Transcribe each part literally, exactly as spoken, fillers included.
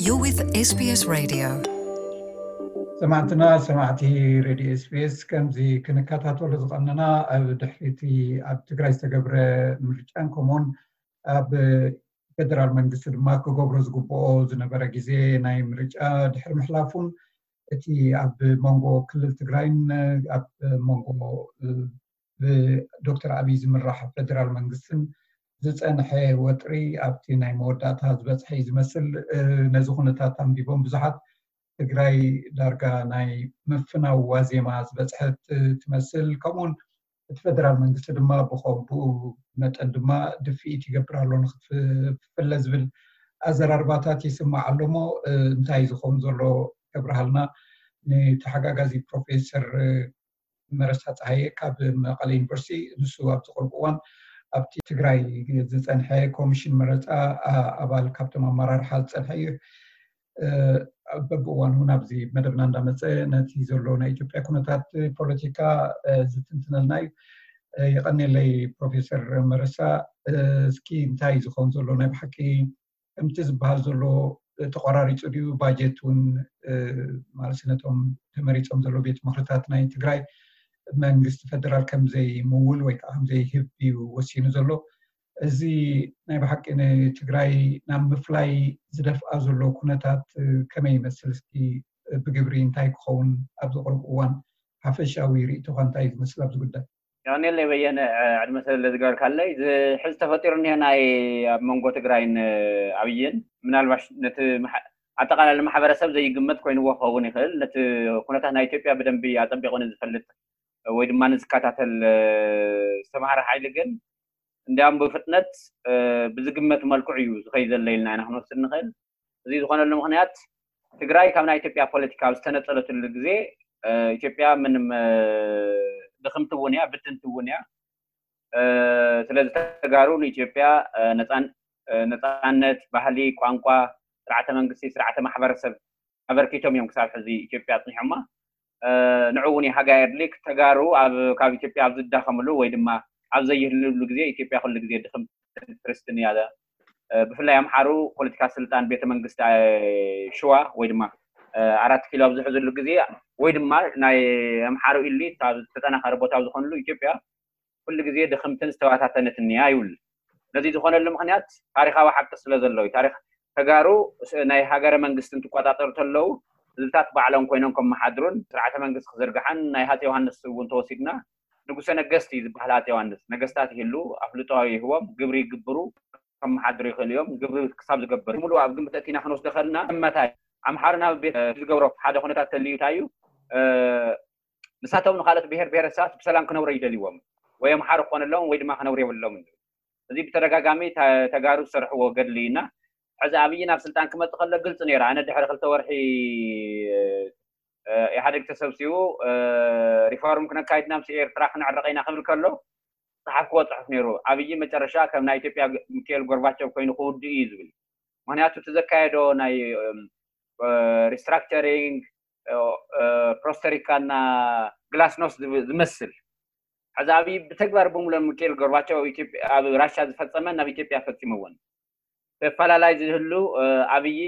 You're with S B S Radio. سمعتنا سمعتي راديو اس بي اس كمزي كنكاتاتو لزقننا اب دحيتي اب تግራይ ዝተገብረ ምርጫን ኮሞን اب ፌደራል መንግስት ድማ ክገብሮ ዝግብኦ ዝነበረ ግዜ ናይ ምርጫ ድሕሪ ምሕላፉን እቲ اب መንጎ ክልል ትግራይን اب መንጎ ዶክተር አብይ ዝምራሕ ፌደራል መንግስትን ዝጸንሐ ወጥሪ ኣብቲ ናይ መወዳእታ ዝበጽሐ ዝመስል ነዚ ኩነታት ኣንቢቦም ብዙሓት ትግራይ ዳርጋ ናይ መፍናው ዋዜማ ዝበጽሐት ትመስል ከምኡን እቲ ፌደራል መንግስት ድማ ብኸምኡ መጠን ድማ ድፊት ይገብራሎ ንኽትፍለ ዝብል ኣዘራርባታት ይስማዕ ኣሎሞ እንታይ ዝኸውን ዘሎ ከብርሃልና ንተሓጋጋዚ ፕሮፌሰር መረሳ ፀሃየ ካብ መቐለ ዩኒቨርሲቲ ንሱ ኣብ ዝቆልቁዋን ኣብቲ ትግራይ ዝጸንሐ ኮሚሽን መረፃ ኣባል ካብቶም ኣመራርሓ ዝጸንሐ እዩ በብዋን ሁን ኣብዚ መደብና እንዳመፀ ነቲ ዘሎ ናይ ኢትዮጵያ ኩነታት ፖለቲካ ዝትንትነልና እዩ ይቐኒለይ ፕሮፌሰር መረሳ እስኪ እንታይ ዝኸውን ዘሎ ናይ ብሓቂ ከምቲ ዝበሃል ዘሎ ተቆራሪፁ ድዩ ባጀት እውን ማለት ነቶም ተመሪፆም ዘሎ ቤት ምክርታት ናይ ትግራይ መንግስት ፌደራል ከምዘይ ምውል ወይ ከዓ ከምዘይ ህቢ ወሲኑ ዘሎ እዚ ናይ ብሓቂ ትግራይ ናብ ምፍላይ ዝደፍኣ ዘሎ ኩነታት ከመይ ይመስል እስኪ ብግብሪ እንታይ ክኸውን ኣብ ዝቕርብ እዋን ሓፈሻዊ ርእይቶኻ እንታይ ዝመስል ኣብዚ ጉዳይ ያኔ ላይ በየነ ዕድመ ስለ ዝገበርካለይ ዝሕዝ ተፈጢሩኒ ናይ ኣብ መንጎ ትግራይን ኣብይን ምናልባሽ ነቲ ኣጠቃላይ ማሕበረሰብ ዘይግመት ኮይኑዎ ክኸውን ይኽእል ነቲ ኩነታት ናይ ኢትዮጵያ ብደንቢ ኣፀቢቑን ዝፈልጥ ወይ ድማ ንዝከታተል ዝተምሃረ ሓይሊ ግን እንዲያም ብፍጥነት ብዝግመት መልክዑ እዩ ዝኸይድ ዘሎ ኢልና ኢና ክንወስድ ንኽእል እዚ ዝኾነሉ ምክንያት ትግራይ ካብ ናይ ኢትዮጵያ ፖለቲካ ዝተነፀለትሉ ግዜ ኢትዮጵያ ምንም ድኽምቲ እውን እያ ብትንቲ እውን እያ ስለዚ ተጋሩ ንኢትዮጵያ ነፃነት ባህሊ ቋንቋ ስርዓተ መንግስቲ ስርዓተ ማሕበረሰብ ኣበርኪቶም እዮም ክሳብ ሕዚ ኢትዮጵያ ፅኒሖማ ንዕውን ሃጋይ ኤርሊክ ተጋሩ ኣብ ካብ ኢትዮጵያ ኣብ ዝዳኸምሉ ወይ ድማ ኣብ ዘይህልሉ ግዜ ኢትዮጵያ ኩሉ ግዜ ድኽምቲ ክርስትን ያለ ብፍላይ ኣምሓሩ ፖለቲካ ስልጣን ቤተ መንግስቲ ሸዋ ወይ ድማ አራት ኪሎ ኣብ ዝሕዝሉ ግዜ ወይ ድማ ናይ ኣምሓሩ ኢሊት ኣብ ተጠናኸረ ቦታ ኣብ ዝኾንሉ ኢትዮጵያ ኩሉ ግዜ ድኽምትን ዝተዋታተነትን እያ ይብል ነዚ ዝኾነሉ ምክንያት ታሪኻዊ ሓቂ ስለ ዘሎ እዩ ታሪኽ ተጋሩ ናይ ሃገረ መንግስትን ትቆጣጠሩ ተለው ዝልታት ባዕሎም ኮይኖም ከመሓድሩን ስርዓተ መንግስቲ ክዘርግሓን ናይ ሃፀይ ዮሃንስ እውን ተወሲድና ንጉሰ ነገስቲ ዝበሃል ሃፀይ ዮሃንስ ነገስታት ይህሉ ኣፍልጦዊ ይህቦም ግብሪ ይግብሩ ከመሓድሩ ይኽእሉ እዮም ግብሪ ክሳብ ዝገብር ሙሉእ ኣብ ግምት እቲና ክንወስዶ ከለና እመታይ ኣምሓርና ቤት ዝገብሮ ሓደ ኩነታት ተልዩታ እዩ ንሳቶም ንኻልኦት ብሄር ብሄረሰባት ብሰላም ክነብሩ ይደልይዎም ወይ ኣምሓር ክኾነሎም ወይ ድማ ክነብሩ የብሎም እዚ ብተደጋጋሚ ተጋሩ ዝሰርሕዎ ገድሊ ኢና ሕዚ ኣብይ ናብ ስልጣን ክመፅእ ከሎ ግልጽ ነይራ ኣነ ድሕሪ ክልተ ወርሒ ኢህአዴግ ተሰብሲቡ ሪፎርም ክነካይድና ምስ ኤርትራ ክንዕረቕ ኢና ክብል ከሎ ፅሓፍ ክወፅሑፍ ነይሩ ኣብይ መጨረሻ ከም ናይ ኢትዮጵያ ሚካኤል ጎርባቸቭ ኮይኑ ክውድእ እዩ ዝብል ምክንያቱ ተዘካየዶ ናይ ሪስትራክቸሪንግ ፕሮስተሪካና ግላስኖስ ዝመስል ሕዚ ኣብይ ብተግባር ብምሉእ ሚካኤል ጎርባቸቭ ኣብ ራሽያ ዝፈፀመ ናብ ኢትዮጵያ ፈፂምዎን ተፈላላይ ዝህሉ ኣብይ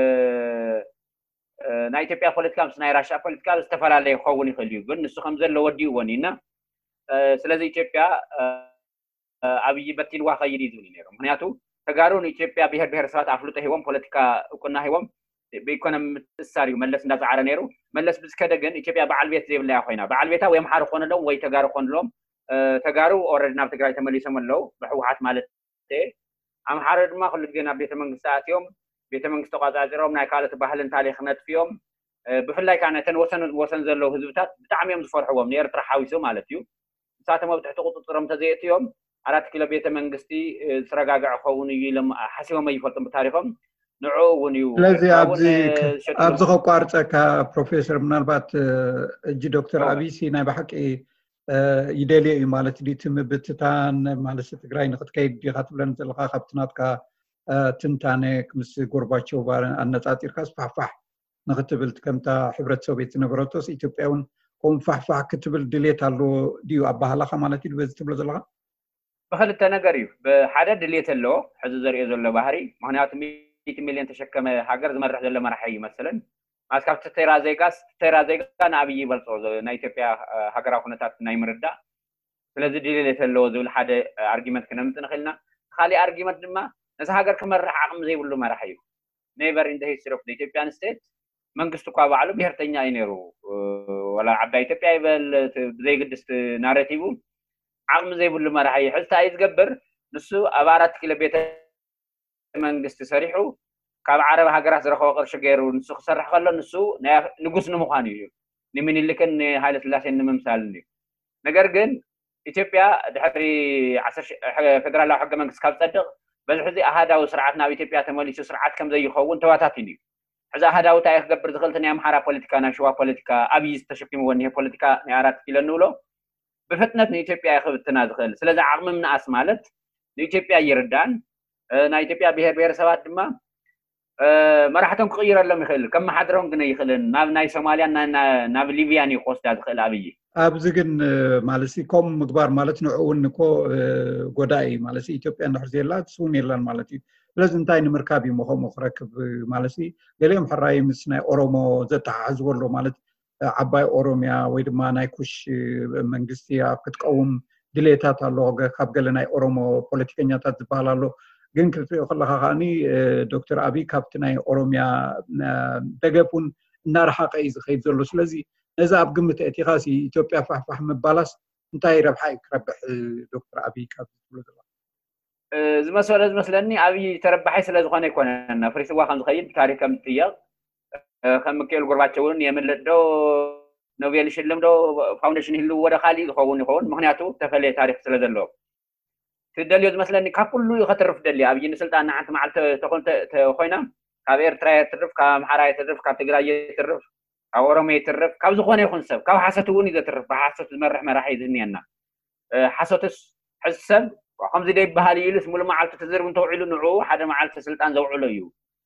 ናይ ኢትዮጵያ ፖለቲካ ምስ ናይ ራሽያ ፖለቲካ ዝተፈላላይ ይኸውን ይኽእል እዩ ግን ንሱ ከም ዘሎ ወዲእዎን ኢና ስለዚ ኢትዮጵያ ኣብይ በቲልዋ ኸይድ እዩ ዝብል ነይሩ ምክንያቱ ተጋሩ ንኢትዮጵያ ብሄር ብሄረሰባት ኣፍልጦ ሂቦም ፖለቲካ እውቅና ሂቦም ብኢኮኖሚ ምትእስሳር እዩ መለስ እንዳፃዓረ ነይሩ መለስ ብዝከደ ግን ኢትዮጵያ በዓል ቤት ዘይብላ ኮይና በዓል ቤታ ወይ ኣምሓር ክኾነሎም ወይ ተጋሩ ክኾነሎም ተጋሩ ኦልሬዲ ናብ ትግራይ ተመሊሶም ኣለው ብሕወሓት ማለት ኣምሓር ድማ ኩሉ ግዜ ናብ ቤተ መንግስቲ ኣትዮም ቤተ መንግስቲ ተቆፃፂሮም ናይ ካልኦት ባህልን ታሪክን ነጥፍዮም ብፍላይ ከዓ ነተን ወሰን ወሰን ዘለው ህዝብታት ብጣዕሚ እዮም ዝፈርሕዎም ንኤርትራ ሓዊሱ ማለት እዩ ንሳቶም ኣብ ትሕቲ ቁፅጥሮም ተዘይእትዮም አራት ኪሎ ቤተ መንግስቲ ዝረጋግዕ ክኸውን እዩ ኢሎም ሓሲቦም ኣይፈልጡም ብታሪኮም ንዑ እውን እዩ ስለዚ ኣብዚ ኣብዚ ከቋርፀካ ፕሮፌሰር ምናልባት እጂ ዶክተር አብይሲ ናይ ብሓቂ ይደልየ እዩ ማለት ዲ ትምብትታን ማለት ትግራይ ንኽትከይድ ዲኻ ትብለን ዘለኻ ካብቲ ናትካ ትንታነ ምስ ጎርባቸው ኣነፃፂርካ ስፋሕፋሕ ንኽትብል ከምታ ሕብረተሰብ ቤት ዝነበረቶስ ኢትዮጵያ እውን ከምኡ ፋሕፋሕ ክትብል ድሌት ኣሎ ድዩ ኣብ ባህላኻ ማለት እዩ በዚ ትብሎ ዘለኻ بخلت نجاريو بحدا دليت اللو حزو زريو زلو بحري مهنيات مئة مليون تشكم هاجر زمرح زل مرحي مثلا ما سكبت تيرا زيغاس تيرا زيغا نابي يبلصو نا إثيوبيا هاجر كونتات ناي مردا ስለዚህ ዲሌት ለው ዝብል ሓደ አርጊመንት ከነምጥ ንኽልና खाሊ አርጊመንት ድማ ነዛ ሃገር ከመራሕ ዓቅም ዘይብሉ መራሕ እዩ ኔቨር ኢን ዘ ሂስትሪ ኦፍ ዘ ኢትዮጵያን ስቴት መንግስቱ ኳ ባዕሉ ብሔርተኛ ይነሩ ወላ ዓባይ ኢትዮጵያ ይበል ዘይግድስ ናሬቲቭ ዓቅም ዘይብሉ መራሕ እዩ ሕልታ ይዝገብር ንሱ ኣብ አራት ኪሎ ቤተ መንግስት ሰሪሑ ካብ ዓረብ ሃገራት ዝረኸበ ቅርሺ ገይሩ ንሱ ክሰርሕ ከሎ ንሱ ንጉስ ንምዃኑ እዩ ንምኒልክን ሃይለ ስላሴን ንምምሳል እዩ ነገር ግን ኢትዮጵያ ድሕሪ ፌደራላዊ ሕገ መንግስት ካብ ጸድቕ በዚ ሕዚ ኣሃዳዊ ስርዓት ናብ ኢትዮጵያ ተመሊሱ ስርዓት ከም ዘይኸውን ተዋታቲን እዩ ሕዚ ኣሃዳዊ እንታይ ክገብር ዝኽእል ናይ ኣምሓራ ፖለቲካ ናይ ሸዋ ፖለቲካ ኣብይ ዝተሸኪምዎ እኒሄ ፖለቲካ ናይ ኣራት ኪሎ ንብሎ ብፍጥነት ንኢትዮጵያ ይኽብትና ዝኽእል ስለዚ ዓቕሚ ምንኣስ ማለት ንኢትዮጵያ ይርዳን ናይ ኢትዮጵያ ብሔር ብሔረሰባት ድማ መራሕቶም ክቕይረሎም ይኽእል ከም ማሓድሮም ግን ይኽእልን ናብ ናይ ሶማልያ ናብ ሊብያን ይወስዳ ዝኽእል ኣብይ ኣብዚ ግን ማለት ከም ምግባር ማለት ንዕውን እኮ ጎዳኢ ማለት ኢትዮጵያ እንድሕር ትስውን የለን ማለት እዩ ስለዚ እንታይ ንምርካብ እዩ መኸሙ ክረክብ ማለት ገሊኦም ሕራይ ምስ ናይ ኦሮሞ ዘተሓሕዝበሎ ማለት ዓባይ ኦሮሚያ ወይ ድማ ናይ ኩሽ መንግስቲ ኣብ ክትቀውም ድሌታት ኣሎ ካብ ገለ ናይ ኦሮሞ ፖለቲከኛታት ዝበሃል ኣሎ ግን ክትሪኦ ከለካ ከዓኒ ዶክተር አብይ ካብቲ ናይ ኦሮሚያ ደገፉን እናረሓቐ እዩ ዝኸይድ ዘሎ ስለዚ ነዛ ኣብ ግምት እቲኻ ኢትዮጵያ ፋሕፋሕ ምባላስ እንታይ ረብሓ ይክረብሕ ዶክተር አብይ ካብ ዝብሎ ዘሎ ዝመስለ ዝመስለኒ አብይ ተረባሓይ ስለ ዝኾነ ይኮነና ፍሪስዋ ከም ዝኸይድ ታሪክ ከም ትጥየቕ ከም ሚካኤል ጎርባቸውን የምለዶ ኖቤል ሽልም ዶ ፋውንዴሽን ይህሉ ወደ ካሊእ ዝኸውን ይኸውን ምክንያቱ ተፈለየ ታሪክ ስለ ዘለዎ ትደልዮ ዝመስለኒ ካብ ኩሉ ይኸትርፍ ደልያ ኣብይ ንስልጣን ሓንቲ መዓልቲ ተኾን ኮይና ካብ ኤርትራ ይትርፍ ካብ ኣምሓራ ይትርፍ ካብ ትግራይ ይትርፍ ካብ ኦሮሚያ ይትርፍ ካብ ዝኾነ ይኹን ሰብ ካብ ሓሰት እውን ይዘትርፍ ብሓሰት ዝመርሕ መራሒ ዝኒአና ሓሰትስ ሕዚ ሰብ ከምዚ ደ ይበሃል ኢሉስ ሙሉእ መዓልቲ ትዝርብ እንተውዒሉ ንዕኡ ሓደ መዓልቲ ስልጣን ዘውዕሎ እዩ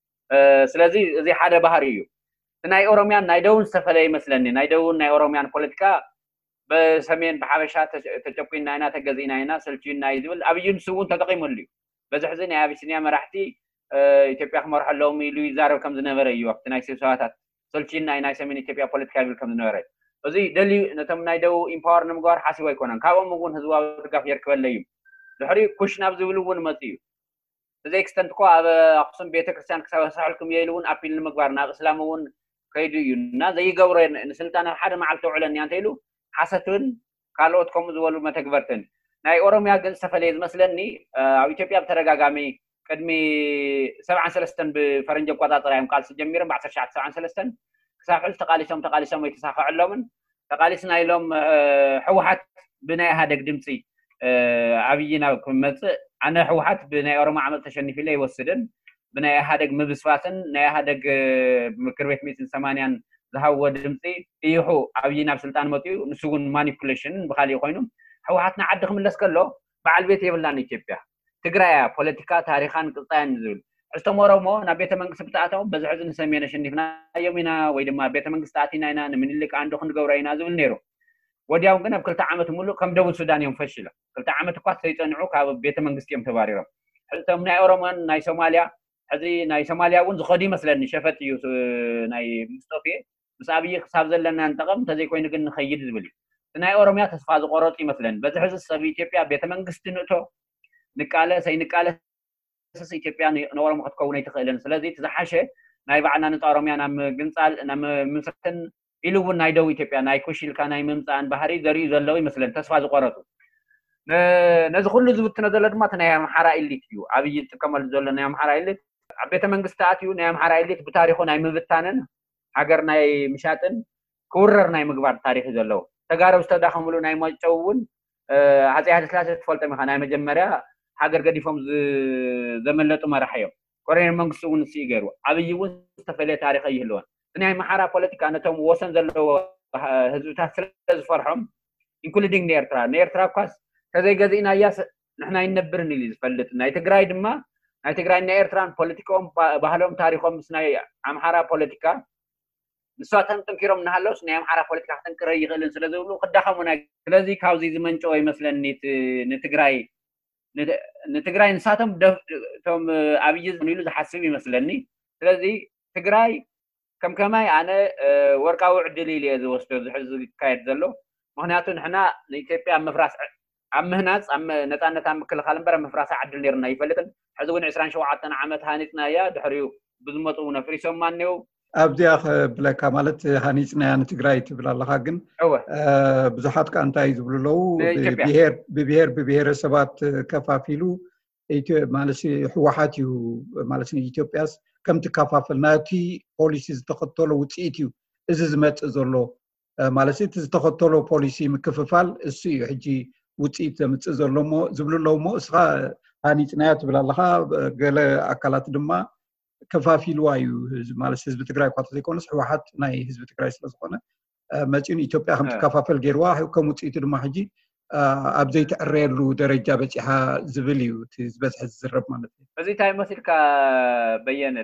ስለዚ እዚ ሓደ ባህሪ እዩ ናይ ኦሮሚያን ናይ ደቡብን ዝተፈለየ ይመስለኒ ናይ ደቡብን ናይ ኦሮሚያን ፖለቲካ በሰሜን በሐበሻ ተጨቁይና ኢና ተገዚና ኢና ሰልቺና ይዝብል ኣብይ ንሱ እውን ተጠቂሙሉ እዩ በዚ ሕዚ ናይ አቢሲኒያ መራሕቲ ኢትዮጵያ ክመርሐሎም ኢሉ ይዛረብ ከም ዝነበረ እዩ ወቅቲ ናይ ስብሰባታት ሰልቺና ኢና ሰሜን ኢትዮጵያ ፖለቲካ ይብል ከም ዝነበረ እዚ ደሊ ነቶም ናይ ደቡብ ኢምፓወር ንምግባር ሓሲቦ ኣይኮነን ካብኦም እውን ህዝባዊ ድጋፍ ይርከበለ እዩ ድሕሪ ኩሽ ናብ ዝብል እውን መፂ እዩ እዚ ኤክስተንት እኮ ኣብ ኣክሱም ቤተክርስትያን ክሳበሳሕልኩም የኢሉ እውን ኣፒል ንምግባር ናብ እስላም እውን ከይዱ እዩ እና ዘይገብሮ ንስልጣን ሓደ መዓልቲ ውዕለኒ እንተ ኢሉ ሓሰትን ካልኦት ከምኡ ዝበሉ መተግበርትን ናይ ኦሮሚያ ግን ዝተፈለየ ዝመስለኒ ኣብ ኢትዮጵያ ብተደጋጋሚ ቅድሚ ሰብዓን ሰለስተን ብፈረንጅ ኣቆፃፅራ እዮም ቃልሲ ጀሚሮም ብዓሰርተ ትሽዓተ ሰብዓን ሰለስተን ክሳብ ሕዚ ተቃሊሶም ተቃሊሶም ኣይተሳክዐሎምን ተቃሊስና ኢሎም ሕወሓት ብናይ ኢህኣደግ ድምፂ ኣብይ ናብ ክመፅእ ኣነ ሕወሓት ብናይ ኦሮሞ ዓመፅ ተሸኒፍ ኢለ ይወስድን ብናይ ኢህኣደግ ምብስባስን ናይ ኢህኣደግ ምክር ቤት ሚእትን ሰማንያን ዝሃወ ድምፂ ይሑ ኣብይ ናብ ስልጣን መፅኡ ንሱ እውን ማኒፑሌሽን ብኻሊእ ኮይኑ ሕወሓትና ዓዲ ክምለስ ከሎ በዓል ቤት የብላን ኢትዮጵያ ትግራይ ፖለቲካ ታሪኻን ቅፃያን ዝብል ሕዝቶም ኦሮሞ ናብ ቤተ መንግስቲ ብተኣተው በዚ ሕዚ ንሰሜን ኣሸኒፍናዮም ኢና ወይ ድማ ቤተ መንግስቲ ኣቲና ኢና ንምኒልክ አንዶ ክንገብሮ ኢና ዝብል ነይሩ ወዲያው ግን ኣብ ክልተ ዓመት ሙሉእ ከም ደቡብ ሱዳን እዮም ፈሽሎም ክልተ ዓመት እኳ ዘይፀንዑ ካብ ቤተ መንግስቲ እዮም ተባሪሮም ሕዝቶም ናይ ኦሮሞን ናይ ሶማልያ ሕዚ ናይ ሶማልያ እውን ዝኸዱ ይመስለኒ ሸፈት እዩ ናይ ሙስጠፌ ምስ ኣብይ ክሳብ ዘለና ንጠቐም ተዘይኮይኑ ግን ንኸይድ ዝብል እዩ ናይ ኦሮሚያ ተስፋ ዝቆረፁ ይመስለኒ በዚ ሕዚ ሰብ ኢትዮጵያ ቤተ መንግስቲ ንእቶ ንቃለስ ኣይንቃለስ ኢትዮጵያ ንኦሮሞ ክትከውን ኣይትኽእልን ስለዚ ትዝሓሸ ናይ ባዕልና ነፃ ኦሮሚያ ናብ ግንፃል ናብ ምስርትን ኢሉ እውን ናይ ደቡብ ኢትዮጵያ ናይ ኩሽልካ ናይ ምምፃእን ባህሪ ዘርእዩ ዘለዉ ይመስለኒ ተስፋ ዝቆረፁ ነዚ ኩሉ ዝብትነ ዘሎ ድማ እቲ ናይ ኣምሓራ ኢሊት እዩ ኣብይ ዝጥቀመሉ ዘሎ ናይ ኣምሓራ ኢሊት ኣብ ቤተ መንግስቲ ኣትዩ ናይ ኣምሓራ ኢሊት ብታሪኹ ናይ ምብታንን ሃገር ናይ ምሻጥን ክውረር ናይ ምግባር ታሪክ እዩ ዘለዎ ተጋረብ ዝተዳኸምሉ ናይ መጨው እውን ሃፀይ ሃይለስላሴ ትፈልጦም ኢኻ ናይ መጀመርያ ሃገር ገዲፎም ዘመለጡ መራሒ እዮም ኮሎኔል መንግስቱ እውን ንስኡ ገይሩ ኣብይ እውን ዝተፈለየ ታሪክ ይህልዎን ናይ ኣምሓራ ፖለቲካ ነቶም ወሰን ዘለዎ ህዝብታት ስለ ዝፈርሖም ኢንክሉዲንግ ንኤርትራ ንኤርትራ እኳስ ተዘይገዚእና እያስ ንሕና ይነብርን ኢሉ ዝፈልጥ ናይ ትግራይ ድማ ናይ ትግራይ ናይ ኤርትራን ፖለቲካኦም ባህሎም ታሪኮም ምስ ናይ ኣምሓራ ፖለቲካ ንስዋተን ጥንኪሮም እናሃለውስ ናይ ኣምሓራ ፖለቲካ ክጥንክረ ይኽእልን ስለ ዝብሉ ክዳኸሙና ስለዚ ካብዚ ዝመንጨዎ ይመስለኒ ንትግራይ نتجراي نساتهم توم أبيز نيلو زحسب يمثلني لذي تجراي كم كماي أنا ورقة وعدلي لي هذا وستو زحز كايد زلو مهناتو نحنا نيتيبيا مفراس عم هناس عم نتانا تام كل خالم برا مفراس عدل نيرنا يفلتن حزون عشرين شوعتنا عمت هانتنا يا دحريو بزمطونا فريسو مانيو أبدي أخ بلاك مالت هانيتنا أنا تجراي تبلا الله حقن أه بزحات كان تايز بلو ببيهر ببيهر ببيهر سبات كفافيلو إيتو مالسي حوحاتيو مالسي إثيوبياس كم تكفافلناتي بوليسيز تخطلو وتيتيو إززمت إزولو مالسي تزتخطلو بوليسي مكففال السي حجي وتيت متزولو مو زبلو مو إسغا هانيتنا تبلا الله قال أكلات دما كفافيلو أيو مالس حزب تجراي قاطع يكونس حوحات ناي حزب تجراي سلسقنا ماشين إثيوبيا هم تكفافل جيروا وكم تيتو دما حجي أبدي تقريرلو درجة بتشها زبليو تزبس حز الرب مالتي. بزي تاي مثل كبيانة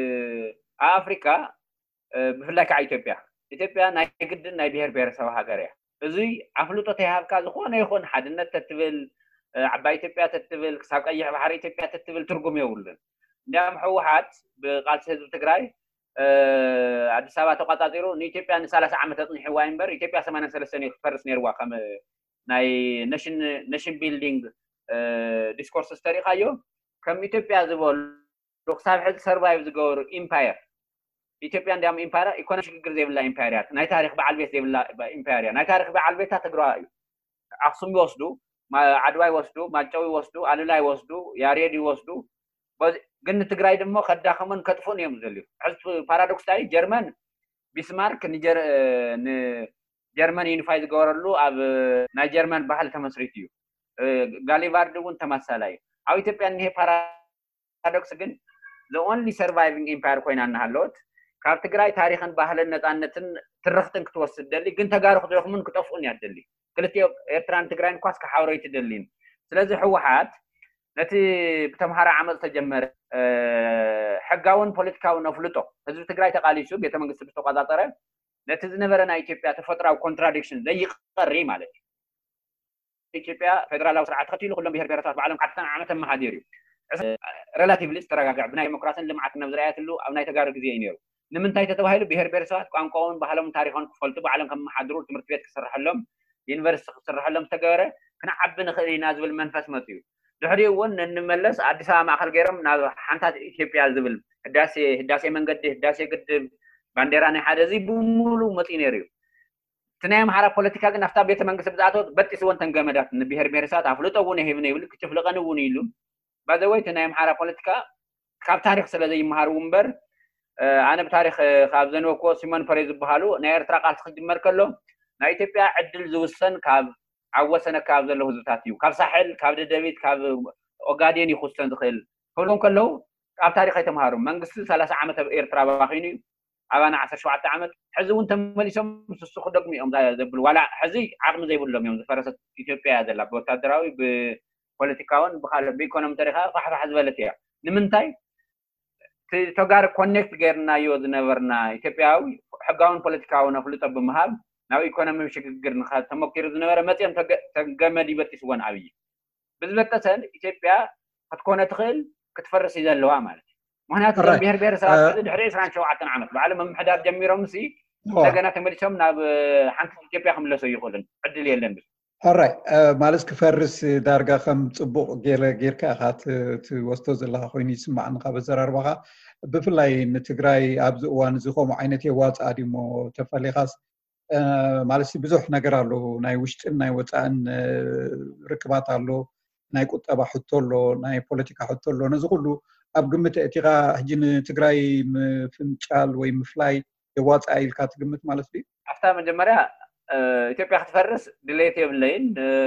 أفريقيا بفلك على إثيوبيا. إثيوبيا ناي جد ناي بير بير سوا هجريا. بزي عفلو تتهاب كذا خون يخون حدنا تتبل عباي إثيوبيا تتبل ساق أي بحر إثيوبيا تتبل ترجم يقولن. نعم حوحات بقال حزب تجراي عند سبعة تقاطيرو إثيوبيا نسالس عام تطني حواين بر إثيوبيا سمعنا سلسلة فرس نيروا كم ناي نشن نشن بيلدينج ديسكورس تاريخيو كم إثيوبيا زبول لقصاب حد سرفايف زجور إمباير إثيوبيا عندهم إمباير يكون شكل زي ولا إمبايرات ناي تاريخ بعلبيت زي ولا إمباير ناي تاريخ بعلبيت تقرأ أقسم يوصلوا ما عدواي وصلوا ما جوي وصلوا علولاي وصلوا ياريدي وصلوا بس قلنا تقرأي دمو خد داخمن كتفون يوم زليو حسب بارادوكس تاعي جرمن بيسمارك نيجر ن جرمن يونيفايد غورلو اب نا جرمن بحال تمسريتيو غاليفار دون تمثالاي او ኢትዮጵያ እንሄ ፓራዶክስ ግን the only surviving empire ኮይና ሃሎት ካብ ትግራይ ታሪኽን ባህልን ነፃነትን ትርኽትን ክትወስድ ደሊ ግን ተጋሩ ክትረኽሙን ክጠፍኡን ያደሊ ክልቲዮ ኤርትራን ትግራይን ኳስ ከሓውረይ ትደሊን ስለዚ ሕወሓት ነቲ ብተምሃራ ዓመል ተጀመረ ሕጋውን ፖለቲካውን አፍልጦ ህዝብ ትግራይ ተቃሊሱ ቤተ መንግስት ብተቆጣጠረ ነቲ ዝነበረና ኢትዮጵያ ተፈጥራው ኮንትራዲክሽን ዘይቀሪ ማለት ኢትዮጵያ ፌደራላዊ ስርዓት ተኸቲሉ ኩሎም ብሄር ብሄረታት በዓለም ዓተን ዓመት መሃዲር እዩ ሬላቲቭሊ ተረጋጋዕ ብናይ ዲሞክራሲን ልምዓት ነብዝራያትሉ ኣብ ናይ ተጋሩ ግዜ ይነሩ ንምንታይ ተተባሂሉ ብሄር ብሄረሰባት ቋንቋውን ባህሎም ታሪኾን ክፈልጡ በዓለም ከም መሓድሩ ትምህርት ቤት ክስርሐሎም ዩኒቨርሲቲ ክስርሐሎም ተገበረ ክንዓቢ ንኽእል ኢና ዝብል መንፈስ መፅዩ ድሕሪኡ እውን እንመለስ ኣዲስ ኣበባ ማእኸል ገይሮም ናብ ሓንታት ኢትዮጵያ ዝብል ህዳሴ ህዳሴ መንገዲ ህዳሴ ግድብ ባንዴራ ናይ ሓደ እዚ ብሙሉ መፅኡ ነይሩ እዩ تناي محارة بوليتيكا كنا نفتح بيت منقص بزعته بتي سوون تنجمدات نبيهر بيرسات عفلته ونه هبني يقول كتشوف لقنا ونيلو بعد ذوي تناي محارة بوليتيكا خاب تاريخ سلذي مهار ومبر آه أنا بتاريخ خاب زنوكو سيمان فريز بحالو ناير تراقات خدم مركلو ناي تبيع عدل زوسن كاب عوسنا كاب زلوا زوتاتيو كاب ساحل كاب ديفيد كاب أوغادين يخصن دخل كلهم كله كاب تاريخ يتمهارو منقص ثلاثة عامة بإير تراباخيني أنا عشر شو عت عمل حزو أنت مليشم سسخ دقمي أم ذا ذبل ولا حزي عقم زي بقولهم يوم فرست إثيوبيا هذا لا بتدراوي ببوليتيكاون بخال بيكونم تاريخها صح حزب لتيا نمنتاي تجار كونكت غيرنا يود نورنا إثيوبياوي حقاون بوليتيكاون أفلت بمهاب ناو إيكونومي مش غيرنا خال تمكير نور متيم تجمع دي بتسوان عبي بالذات سن إثيوبيا هتكون تخيل كتفرس إذا اللي عمل مهنات بيهر بيهر ساعات دحريس ران شو عتنا عمل بعلم محدار جميرهم سي لقنا تمليشهم ناب حنت إثيوبيا خم لسه يقولن عدل يلن بس هراي مالس كفرس دارجا خم صبوق غير غير كاخات توستوز الله خويني يسمع عن قبل زرار بقى بفلاي نتجراي أبز وان زخم عينتي وات عديمو تفلي خاص مالس بزح نجرالو ناي وشت ناي وتان ركبات علو ناي كنت أبى حطولو ناي بوليتيكا حطولو نزقولو أب قمة اتغا هجين تقراي مفنشال وي مفلاي يواز آيل كات قمة مالس بي أفتا من جمريا إثيوبيا خطفرس دليتي بالليل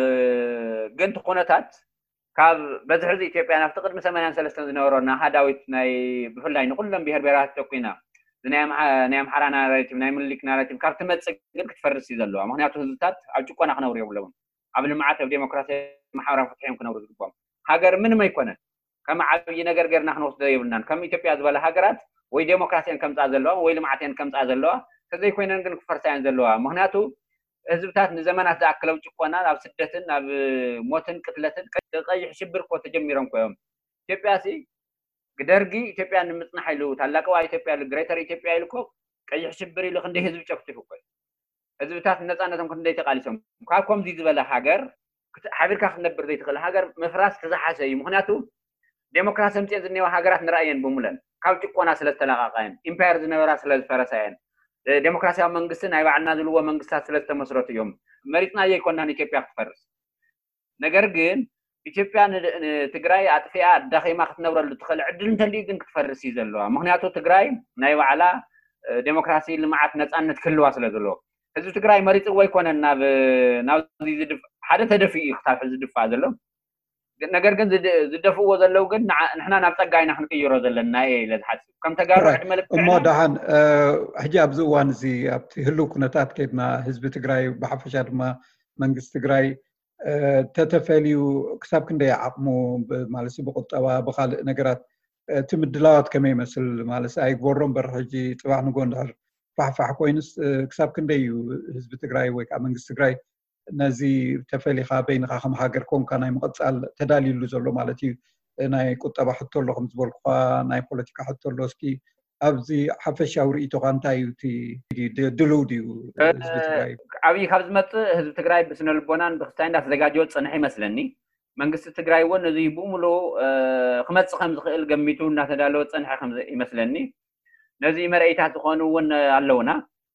قنت قونتات كاب بزحز إثيوبيا نفتقد مسمانيان سلستان زنورونا هاداويت ناي بفلاي نقول لهم بيهر بيرات توقينا نايم نايم حرانا راتب نايم ملك ناراتب كاب تمتسك قنت كتفرس يزلوا مهنياتو هزلتات عجوكونا خنوري ولون قبل المعاتة وديمقراطية محاورة فتحيهم كنوري زقبهم هاجر من ما يكونن كم عبي نجار جرنا خنوس دايبنا كم إثيوبيا زبالة هاجرات ويدي ديمقراطيا كم تعزلوها ويلي معتين كم تعزلوها كذا يكون عندنا فرصة ينزلوها مهناتو ህዝብታት ንዘመናት ዝኣክለው ጭቆና ኣብ ስደትን ኣብ ሞትን ቅትለትን ቀይሕ ሽብር ኮ ተጀሚሮም ኮይም ኢትዮጵያ ሲ ግደርጊ ኢትዮጵያ ንምጽናሕ ኢሉ ታላቀዋ ኢትዮጵያ ግሬተር ኢትዮጵያ ኢልኮ ቀይሕ ሽብር ኢሉ ክንደይ ህዝብ ጨፍጭፉ ኮይ ህዝብታት ነፃነቶም ክንደይ ተቃሊሶም ካብ ከምዚ ዝበለ ሃገር ሓቢርካ ክነብር ዘይትኽእል ሃገር መፍራስ ተዛሓሰ እዩ ምክንያቱ ዴሞክራሲ ምጽእ ዝነው ሃገራት ንራእየን ብሙለን ካብ ጭቆና ስለተላቃቀየን ኢምፓየር ዝነበራ ስለዝፈረሰየን ዴሞክራሲያዊ መንግስት ናይ ባዕልና ዝልዎ መንግስታት ስለተመስረቱ እዮም መሪጥና የኮናን ኢትዮጵያ ክትፈርስ ነገር ግን ኢትዮጵያ ትግራይ አጥፊያ ዳኺማ ክትነብረሉ ትኽእል ዕድል እንተልዩ ግን ክትፈርስ እዩ ዘለዋ ምክንያቱ ትግራይ ናይ ባዕላ ዴሞክራሲ ልምዓት ነፃነት ክልዋ ስለ ዘለዎ ህዝቢ ትግራይ መሪጥዎ ይኮነን ናብ ናብዚ ዝድፍ ሓደ ተደፊኡ ክታፍ ዝድፋ ዘሎ ነገር ግን ዝደፍዎ ዘለው ግን ንሕና ናብ ፀጋይና ክንቅይሮ ዘለና እየ ለዝሓስብ ከም ተጋሩ ዕድመልክ እሞ ዳሃን ሕጂ ኣብዚ እዋን እዚ ኣብቲ ህልው ኩነታት ከይድና ህዝቢ ትግራይ ብሓፈሻ ድማ መንግስቲ ትግራይ ተተፈልዩ ክሳብ ክንደይ ዓቕሙ ማለት ብቁጠባ ብካልእ ነገራት እቲ ምድላዋት ከመይ ይመስል ማለት ኣይግበሮም በር ሕጂ ፅባሕ ንጎ እንዳር ፋሕፋሕ ኮይኑስ ክሳብ ክንደይ እዩ ህዝቢ ትግራይ ወይ ከዓ መንግስቲ ትግራይ ነዚ ተፈሊኻ በይንኻ ከም ሃገር ኮንካ ናይ ምቕፃል ተዳልዩሉ ዘሎ ማለት እዩ ናይ ቁጠባ ሕቶ ኣለኹም ዝበልኩ ናይ ፖለቲካ ሕቶ ኣሎ እስኪ ኣብዚ ሓፈሻዊ ርእይቶኻ እንታይ እዩ እቲ ድልው ድዩ ህዝቢ ትግራይ ዓብዪ ካብ ዝመፅእ ህዝቢ ትግራይ ብስነ ልቦናን ብክስታይ እንዳተዘጋጀወ ፀንሕ ይመስለኒ መንግስቲ ትግራይ እውን ነዚ ብሙሉ ክመፅእ ከም ዝኽእል ገሚቱ እናተዳለወ ፀንሐ ከም ይመስለኒ ነዚ መርአይታት ዝኾኑ እውን ኣለውና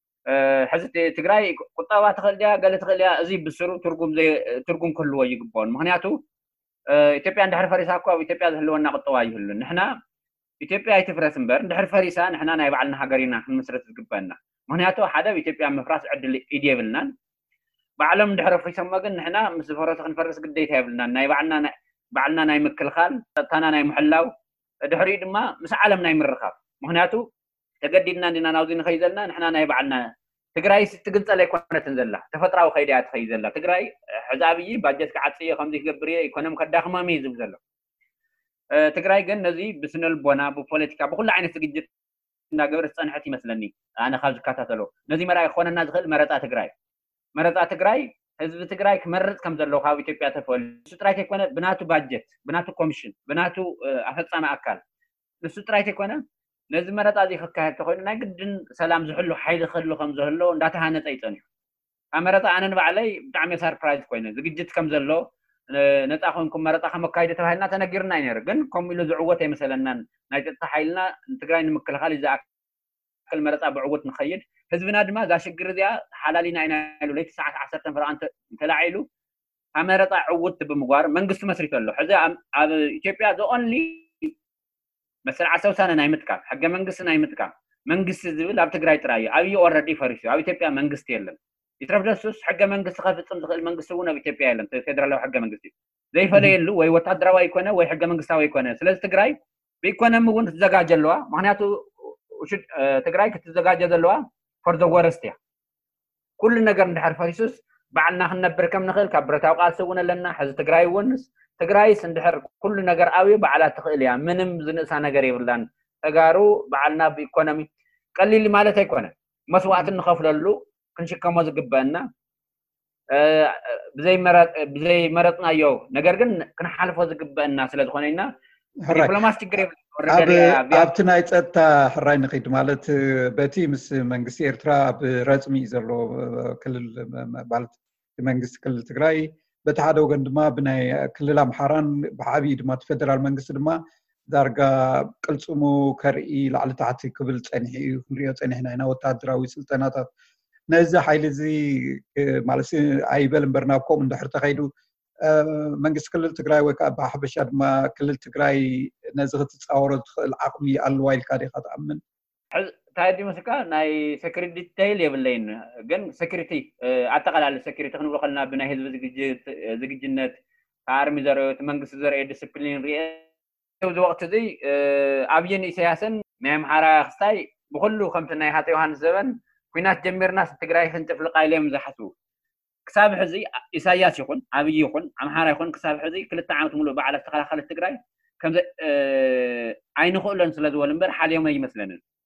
ሕዚ ትግራይ ቁጠባ ትኽእል ድያ ገለ ትኽእል ድያ እዚ ብስሩ ትርጉም ትርጉም ክህልዎ ይግባኦን ምክንያቱ ኢትዮጵያ እንድሕር ፈሪሳ እኮ ኣብ ኢትዮጵያ ዝህልወና ቁጠባ ይህሉን ንሕና ኢትዮጵያ ኣይትፍረስ እምበር እንድሕር ፈሪሳ ንሕና ናይ ባዕልና ሃገር ኢና ክንምስረት ዝግበአና ምክንያቱ ሓደ ኢትዮጵያ ምፍራስ ዕድል ኢድ የብልናን ባዕሎም እንድሕር ፈሪሶሞ ግን ንሕና ምስ ዝፈረሰ ክንፈርስ ግዴታ የብልናን ናይ ባዕልና ባዕልና ናይ ምክልኻል ፀጥታና ናይ ምሕላው ድሕሪኡ ድማ ምስ ዓለም ናይ ምርኻብ ምክንያቱ ተገዲድና እንዲና ናብዚ ንኸይ ዘለና ንሕና ናይ ባዕልና ትግራይ ስትግንፀል ኣይኮነትን ዘላ ተፈጥራዊ ከይዲ እያ ትኸይድ ዘላ ትግራይ ሕዚ ኣብዪ ባጀት ክዓፅየ ከምዚ ክገብር እየ ኢኮኖሚ ከዳኽመም እዩ ዝብል ዘሎ ትግራይ ግን ነዚ ብስነ ልቦና ብፖለቲካ ብኩሉ ዓይነት ዝግጅት እናገበረ ዝፀንሐት ይመስለኒ ኣነ ካብ ዝከታተሎ ነዚ መርኣይ ክኾነና ዝኽእል መረፃ ትግራይ መረፃ ትግራይ ህዝቢ ትግራይ ክመርፅ ከም ዘለዎ ካብ ኢትዮጵያ ተፈልዩ ንሱ ጥራይ ተይኮነ ብናቱ ባጀት ብናቱ ኮሚሽን ብናቱ ኣፈፃሚ ኣካል ንሱ ጥራይ ተይኮነ ነዚ መረፃ እዚ ክካየድ ተኮይኑ ናይ ግድን ሰላም ዝሕሉ ሓይሊ ክህሉ ከም ዘሎ እንዳተሃነፀ ይፀኒሑ ኣብ መረፃ ኣነ ንባዕለይ ብጣዕሚ ሰርፕራይዝ ኮይነ ዝግጅት ከም ዘሎ ነፃ ኮንኩም መረፃ ከመካየድ ተባሂልና ተነጊርና እዩ ነይሩ ግን ከምኡ ኢሉ ዝዕወት ኣይመሰለናን ናይ ፀጥታ ሓይልና ትግራይ ንምክልኻል ዝኣክል መረፃ ብዕወት ንኸይድ ህዝብና ድማ እዛ ሽግር እዚኣ ሓላሊና ኢና ኢሉ ለይቲ ሰዓት ዓሰርተ ፍርቓን እንተላዒሉ ኣብ መረፃ ዕውት ብምግባር መንግስቲ መስሪቱ ኣሎ ሕዚ ኣብ ኢትዮጵያ ዘኦንሊ መስርዓ ሰውሳነ ናይ ምጥቃም ሕገ መንግስቲ ናይ ምጥቃም መንግስቲ ዝብል ኣብ ትግራይ ጥራይ ኣብዪ ኦልሬዲ ፈሪሱ ኣብ ኢትዮጵያ መንግስቲ የለን ይትረፍ ደሱስ ሕገ መንግስቲ ከፍፅም ዝኽእል መንግስቲ እውን ኣብ ኢትዮጵያ የለን ፌደራላዊ ሕገ መንግስቲ ዘይፈለየሉ ወይ ወታደራዊ ኣይኮነ ወይ ሕገ መንግስታዊ ኣይኮነ ስለዚ ትግራይ ብኢኮኖሚ እውን ክትዘጋጀ ኣለዋ ምክንያቱ ትግራይ ክትዘጋጀ ዘለዋ ፎር ዘ ወረስት እያ ኩሉ ነገር እንድሕር ፈሪሱስ ባዕልና ክንነብር ከም ንኽእል ካብ ብረታዊ ቃልሲ እውን ኣለና ሕዚ ትግራይ እውንስ ትግራይስ እንድሕር ኩሉ ነገር ኣብዩ ባዕላ ትኽእል እያ ምንም ዝንእሳ ነገር የብላን ተጋሩ ባዕልና ብኢኮኖሚ ቀሊል ማለት ኣይኮነን መስዋዕት ንኸፍለሉ ክንሽከሞ ዝግበአና ብዘይ መረፅናዮ ነገር ግን ክንሓልፎ ዝግበአና ስለ ዝኾነ ኢና ዲፕሎማሲ ችግር የብለን ኣብቲ ናይ ፀጥታ ሕራይ ንኸይድ ማለት በቲ ምስ መንግስቲ ኤርትራ ኣብ ረፅሚ እዩ ዘሎ ክልል ማለት መንግስቲ ክልል ትግራይ በቲ ሓደ ወገን ድማ ብናይ ክልል ኣምሓራን ብዓብዪ ድማ እቲ ፌደራል መንግስቲ ድማ ዳርጋ ቅልፅሙ ከርኢ ላዕሊ ታሕቲ ክብል ፀኒሑ እዩ ክንሪኦ ፀኒሕና ኢና ወታደራዊ ስልጠናታት ነዚ ሓይሊ እዚ ማለት ኣይበል እምበር ናብ ከምኡ እንድሕር ተኸይዱ መንግስቲ ክልል ትግራይ ወይ ከዓ ብሓፈሻ ድማ ክልል ትግራይ ነዚ ክትፃወሮ ዝኽእል ዓቕሚ ኣለዋ ኢልካ ዲኻ ትኣምን ታዲ መስካ ናይ ሴኩሪቲ ዲቴይል የብለይን ግን ሴኩሪቲ ኣጠቃላሊ ሴኩሪቲ ክንብሎ ከለና ብናይ ህዝቢ ዝግጅት ዝግጅነት ኣርሚ ዘርአዮ እቲ መንግስቲ ዘርአዮ ዲስፕሊን ርአ እዚ ወቅቲ እዚ ኣብይን ኢሳያስን ናይ ኣምሓራ ክስታይ ብኩሉ ከምቲ ናይ ሃፀይ ዮሃንስ ዘበን ኩናት ጀሚርናስ ትግራይ ክንጭፍልቃ ኢሎም ዝሓስቡ ክሳብ ሕዚ ኢሳያስ ይኹን ኣብይ ይኹን ኣምሓራ ይኹን ክሳብ ሕዚ ክልተ ዓመት ሙሉእ በዓል ዝተኸላኸለት ትግራይ ከምዚ ኣይንኽእሎን ስለ ዝበሉ እምበር ሓልዮም ኣይመስለንን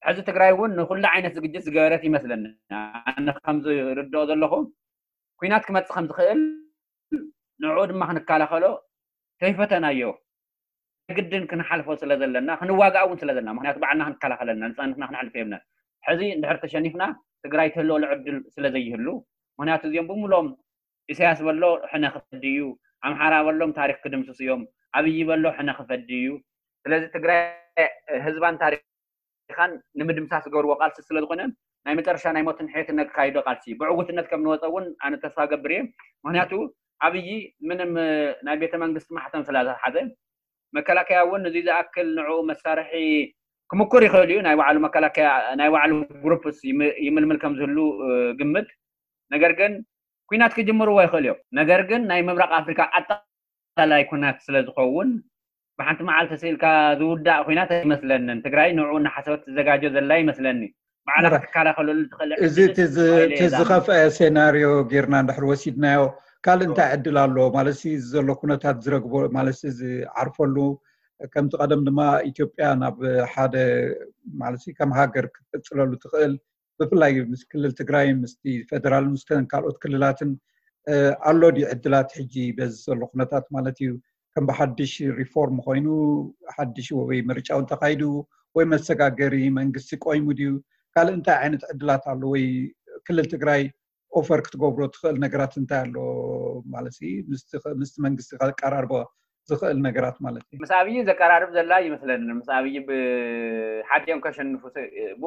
حزب تግራይ እውን ንኩሉ ዓይነት ዝግጅት ዝገበረት ይመስለኒ ኣነ ከምዚ ርድኦ ዘለኹ ኩናት ክመጽእ ከም ዝኽእል ንዑ ድማ ክንከላኸሎ ተይፈተናዮ ግድን ክንሓልፎ ስለ ዘለና ክንዋጋእ እውን ስለ ዘለና ምክንያቱ ባዕልና ክንከላኸለና ንፃንትና ክንሓልፍ የብና ሕዚ እንድሕር ተሸኒፍና ትግራይ ተሎ ልዕድል ስለ ዘይህሉ ምክንያቱ እዚኦም ብምሎም ኢሳያስ በሎ ሕነ ክፈድዩ ኣምሓራ በሎም ታሪክ ክድምስስ እዮም ኣብይ በሎ ሕነ ክፈድዩ ስለዚ ትግራይ ህዝባን ታሪኻን ንምድምሳስ ገበርዎ ቃልሲ ስለ ዝኾነ ናይ መጨረሻ ናይ ሞትን ሕይወትን ነካይዶ ቃልሲ ብዕውትነት ከም ንወፀ እውን ኣነ ተስፋ ገብር እየ ምክንያቱ ኣብይ ምንም ናይ ቤተ መንግስቲ ማሕተም ስለዝሓዘ መከላከያ እውን እዚ ዝኣክል ንዑ መሳርሒ ክምኩር ይኽእል እዩ ናይ ባዕሉ መከላከያ ናይ ባዕሉ ግሩፕስ ይምልምል ከም ዝህሉ ግምት ነገር ግን ኩናት ክጅምርዎ ይኽእል እዮም ነገር ግን ናይ ምብራቅ ኣፍሪካ ኣጠቃላይ ኩናት ስለ ዝኸውን ብሓንቲ መዓልቲ ስኢልካ ዝውዳእ ኩናት ኣይመስለንን ትግራይ ንዑ እናሓሰበት ዝዘጋጆ ዘላ ይመስለኒ ባዕላ ክትከላኸለሉ ትኽእል እዚ ትዝኸፍአ ሴናርዮ ጌርና እንድሕር ወሲድናዮ ካልእ እንታይ ዕድል ኣሎ ማለት ዘሎ ኩነታት ዝረግቦ ማለት ዝዓርፈሉ ከምቲ ቀደም ድማ ኢትዮጵያ ናብ ሓደ ማለት ከም ሃገር ክትቅፅለሉ ትኽእል ብፍላይ ምስ ክልል ትግራይ ምስቲ ፌደራል ምስተን ካልኦት ክልላትን ኣሎ ዲ ዕድላት ሕጂ በዚ ዘሎ ኩነታት ማለት እዩ ከም ብሓድሽ ሪፎርም ኮይኑ ሓድሽ ወይ ምርጫውን ተኻይዱ ወይ መሰጋገሪ መንግስቲ ቆይሙ ድዩ ካልእ እንታይ ዓይነት ዕድላት ኣሎ ወይ ክልል ትግራይ ኦፈር ክትገብሮ ትኽእል ነገራት እንታይ ኣሎ ማለት ምስ መንግስቲ ቀራርቦ ዝኽእል ነገራት ማለት እዩ ምስ ኣብይ ዘቀራርብ ዘላ ይመስለኒ ምስ ኣብይ ብሓድዮም ከሸንፉ ብኡ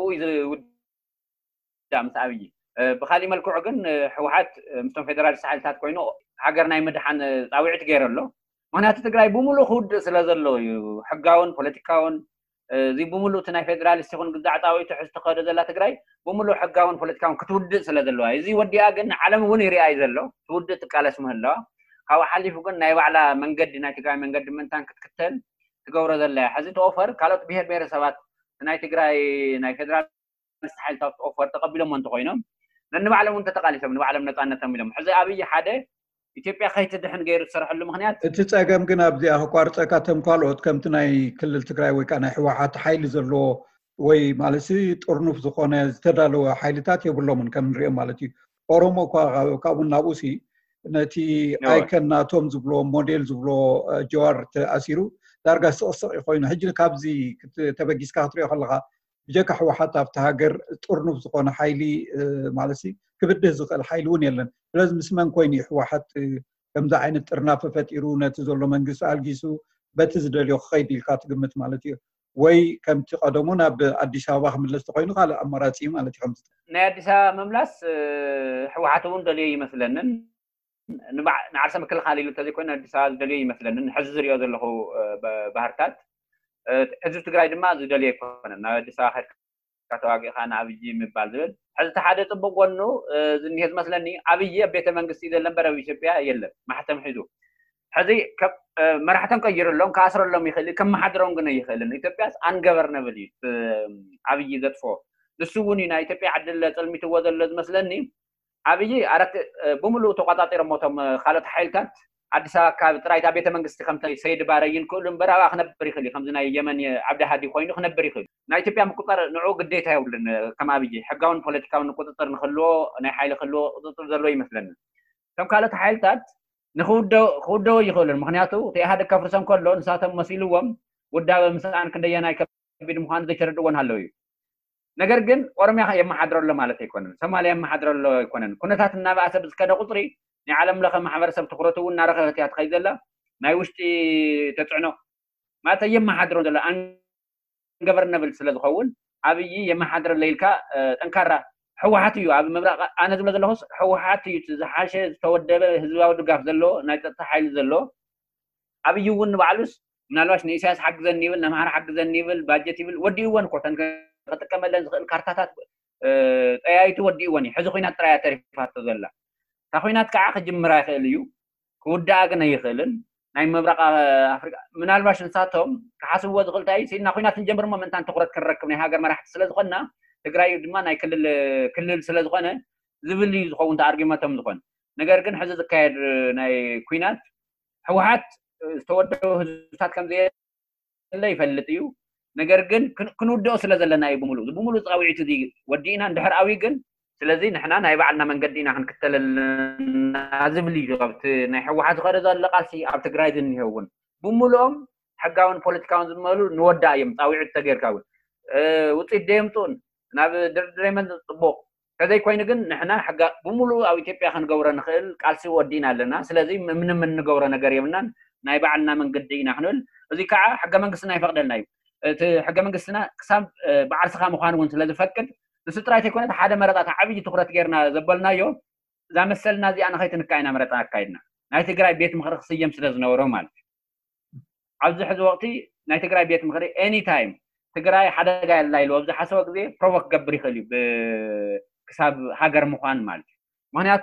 ዝውዳእ ምስ ኣብይ ብኻሊእ መልክዑ ግን ሕወሓት ምስቶም ፌደራሊስት ሓይልታት ኮይኑ ሃገር ናይ ምድሓን ፃዊዒት ገይሩ ኣሎ ምክንያቱ ትግራይ ብምሉእ ክውድእ ስለ ዘሎ እዩ ሕጋውን ፖለቲካውን እዚ ብምሉእ እቲ ናይ ፌደራሊስት ይኹን ግዛዕ ፃዊዒቱ ሕዚ ተኸደ ዘላ ትግራይ ብምሉእ ሕጋውን ፖለቲካውን ክትውድእ ስለ ዘለዋ እዚ ወዲኣ ግን ዓለም እውን ይርአ እዩ ዘሎ ትውድእ ትቃለስ ምህላዋ ካብኡ ሓሊፉ ግን ናይ ባዕላ መንገዲ ናይ ትግራይ መንገዲ ምንታን ክትክተል ትገብሮ ዘላ ሕዚ ተኦፈር ካልኦት ብሄር ብሄረሰባት ናይ ትግራይ ናይ ፌደራሊስት ሓይልታት ኦፈር ተቐቢሎም እንተኮይኖም ነንባዕሎም እውን ተተቃሊሶም ንባዕሎም ነፃነቶም ኢሎም ሕዚ ኣብይ ሓደ ኢትዮጵያ ከይትድሕን ገይሩ ዝሰርሐሉ ምክንያት እቲ ፀገም ግን ኣብዚኣ ክቋርፀካ ተም ካልኦት ከምቲ ናይ ክልል ትግራይ ወይ ከዓ ናይ ሕወሓት ሓይሊ ዘለዎ ወይ ማለት ጥርኑፍ ዝኾነ ዝተዳለወ ሓይልታት የብሎምን ከም ንሪኦም ማለት እዩ ኦሮሞ እኳ ካብኡ ናብኡ ሲ ነቲ ኣይከን ናቶም ዝብሎ ሞዴል ዝብሎ ጀዋር ተኣሲሩ ዳርጋ ዝስቕስቕ ኮይኑ ሕጂ ካብዚ ተበጊስካ ክትሪኦ ከለካ ብጀካ ሕወሓት ኣብቲ ሃገር ጥርኑፍ ዝኾነ ሓይሊ ማለት ክብድህ ዝኽእል ሓይሊ እውን የለን ስለዚ ምስ መን ኮይኑ ሕወሓት ከምዚ ዓይነት ጥርናፈ ፈጢሩ ነቲ ዘሎ መንግስቲ ኣልጊሱ በቲ ዝደልዮ ክኸይድ ኢልካ ትግምት ማለት እዩ ወይ ከምቲ ቀደሙ ናብ ኣዲስ ኣበባ ክምለስ ተኮይኑ ካልእ ኣማራፂ ማለት እዩ ከምዚ ናይ ኣዲስ ኣበባ ምምላስ ሕወሓት እውን ደልዮ ይመስለንን ንዓርሰ ምክልኻል ኢሉ እንተዘይኮይኑ ኣዲስ ኣበባ ዝደልዮ ይመስለንን ሕዚ ዝሪኦ ዘለኹ ባህርታት ህዝቢ ትግራይ ድማ ዝደልዮ ኣይኮነን ናብ ኣዲስ ኣበባ ከድካ ተዋጊእካ ንኣብይ ምባል ዝብል ሕዚ እቲ ሓደ ፅቡቅ ጎኑ ዝኒሄ ዝመስለኒ ኣብይ ኣብ ቤተ መንግስቲ እዩ ዘሎ እምበር ኣብ ኢትዮጵያ የለን ማሕተም ሒዙ ሕዚ መራሕቶም ቀይረሎም ከኣስረሎም ይኽእል ከመሓድሮም ግን ኣይኽእልን ኢትዮጵያስ አንገቨርነብል እዩ ኣብይ ዘጥፎ ንሱ እውን እዩ ናይ ኢትዮጵያ ዓድለ ፅልሚትዎ ዘሎ ዝመስለኒ ኣብይ ኣረት ብምሉእ ተቆጣጢሮም እቶም ካልኦት ሓይልታት ኣዲስ ኣበባ ኣካባቢ ጥራይ እታ ቤተ መንግስቲ ከምቲ ሰይድ ባረ ይንክእሉ እምበር ኣብኣ ክነብር ይኽእል እዩ ከምዚ ናይ የመን ዓብዲ ሃዲ ኮይኑ ክነብር ይኽእል ናይ ኢትዮጵያ ምቁፅፃር ንዑ ግዴታ የብሉን ከም ኣብይ ሕጋውን ፖለቲካውን ቁፅፅር ንክህልዎ ናይ ሓይሊ ክህልዎ ቁፅፅር ዘለዎ ይመስለኒ እቶም ካልኦት ሓይልታት ንክውደው ይኽእሉን ምክንያቱ እቲ ኢህኣዴግ ከፍርሶም ከሎ ንሳቶም መሲልዎም ውዳበ ምስኣን ክንደየናይ ከቢድ ምዃኑ ዘይተረድእዎን ሃለው እዩ ነገር ግን ኦሮምያ የመሓድረሎ ማለት ኣይኮነን ሶማልያ የመሓድረሎ ኣይኮነን ኩነታት እናባእሰ ብዝከደ ቁፅሪ ናይ ዓለም ለኸ ማሕበረሰብ ትኩረቱ እውን እናረኸበት እያ ትኸይድ ዘላ ናይ ውሽጢ ተፅዕኖ ማለት የመሓድሮ ዘላ አንገቨርነብል ስለ ዝኸውን ኣብይ የመሓድረሎ ኢልካ ጠንካራ ሕወሓት እዩ ኣብ ምብራቕ ኣነ ዝብሎ ዘለኹስ ሕወሓት እዩ ዝሓሸ ዝተወደበ ህዝባዊ ድጋፍ ዘለዎ ናይ ፀጥታ ሓይሊ ዘለዎ ኣብይ እውን ንባዕሉስ ምናልባሽ ንኢሳያስ ሓግዘኒ ይብል ንኣምሓራ ሓግዘኒ ይብል ባጀት ይብል ወዲእዎን እኮ ክጥቀመለን ዝኽእል ካርታታት ጠያይቱ ወዲእዎን እዩ ሕዚ ኩናት ጥራያ ተሪፋቶ ዘላ እታ ኩናት ከዓ ክጅምራ ይኽእል እዩ ክውዳእ ግን ኣይኽእልን ናይ ምብራቕ ኣፍሪቃ ምናልባሽ ንሳቶም ክሓስብዎ ዝኽእል እንታይ እዩ ሲልና ኩናት ንጀምር እሞ ምንታን ትኩረት ክንረክብ ናይ ሃገር መራሕቲ ስለ ዝኾንና ትግራይ ድማ ናይ ክልል ክልል ስለ ዝኾነ ዝብል እዩ ዝኸውን እቲ ኣርጊመቶም ዝኾነ ነገር ግን ሕዚ ዝካየድ ናይ ኩናት ሕወሓት ዝተወደቡ ህዝብታት ከምዘየለ ይፈልጥ እዩ ነገር ግን ክንውደኦ ስለ ዘለና እዩ ብሙሉ ብሙሉ ጻውዒት እዚ ወዲና እንድሕር ኣዊ ግን ስለዚ ንሕና ናይ ባዕልና መንገዲና ክንክተለልና ዝብል እዩ ኣብቲ ናይ ሕወሓት ዝኸደ ዘሎ ቃልሲ ኣብ ትግራይ ዝኒሄውን ብሙሉኦም ሕጋውን ፖለቲካውን ዝመሉ ንወዳ እዮም ጻውዒት ተገይርካ እውን ውፅኢት ደየምጡን ናብ ድርድሬመን ጽቡቕ ከዘይ ኮይኑ ግን ንሕና ሕጋ ብሙሉ ኣብ ኢትዮጵያ ክንገብሮ ንኽእል ቃልሲ ወዲና ኣለና ስለዚ ምንም እንገብሮ ነገር የብልናን ናይ ባዕልና መንገዲ ኢና ክንብል እዚ ከዓ ሕገ መንግስትና ይፈቅደልና እዩ እቲ ሕገ መንግስትና ክሳብ በዓል ስኻ ምዃን እውን ስለ ዝፈቅድ ንሱ ጥራይ ተይኮነት ሓደ መረጣት ዓብይ ትኩረት ጌርና ዘበልናዮ እዛ መሰልና እዚኣ ንኸይትንካይና መረጣ ኣካይድና ናይ ትግራይ ቤት ምክሪ ክስየም ስለ ዝነበሮ ማለት ኣብዚ ሕዚ ወቅቲ ናይ ትግራይ ቤት ምክሪ ኤኒ ታይም ትግራይ ሓደጋ የላ ኢሉ ኣብዚ ሓሰበ ግዜ ፕሮቮክ ክገብር ይኽእል እዩ ክሳብ ሃገር ምዃን ማለት ምክንያቱ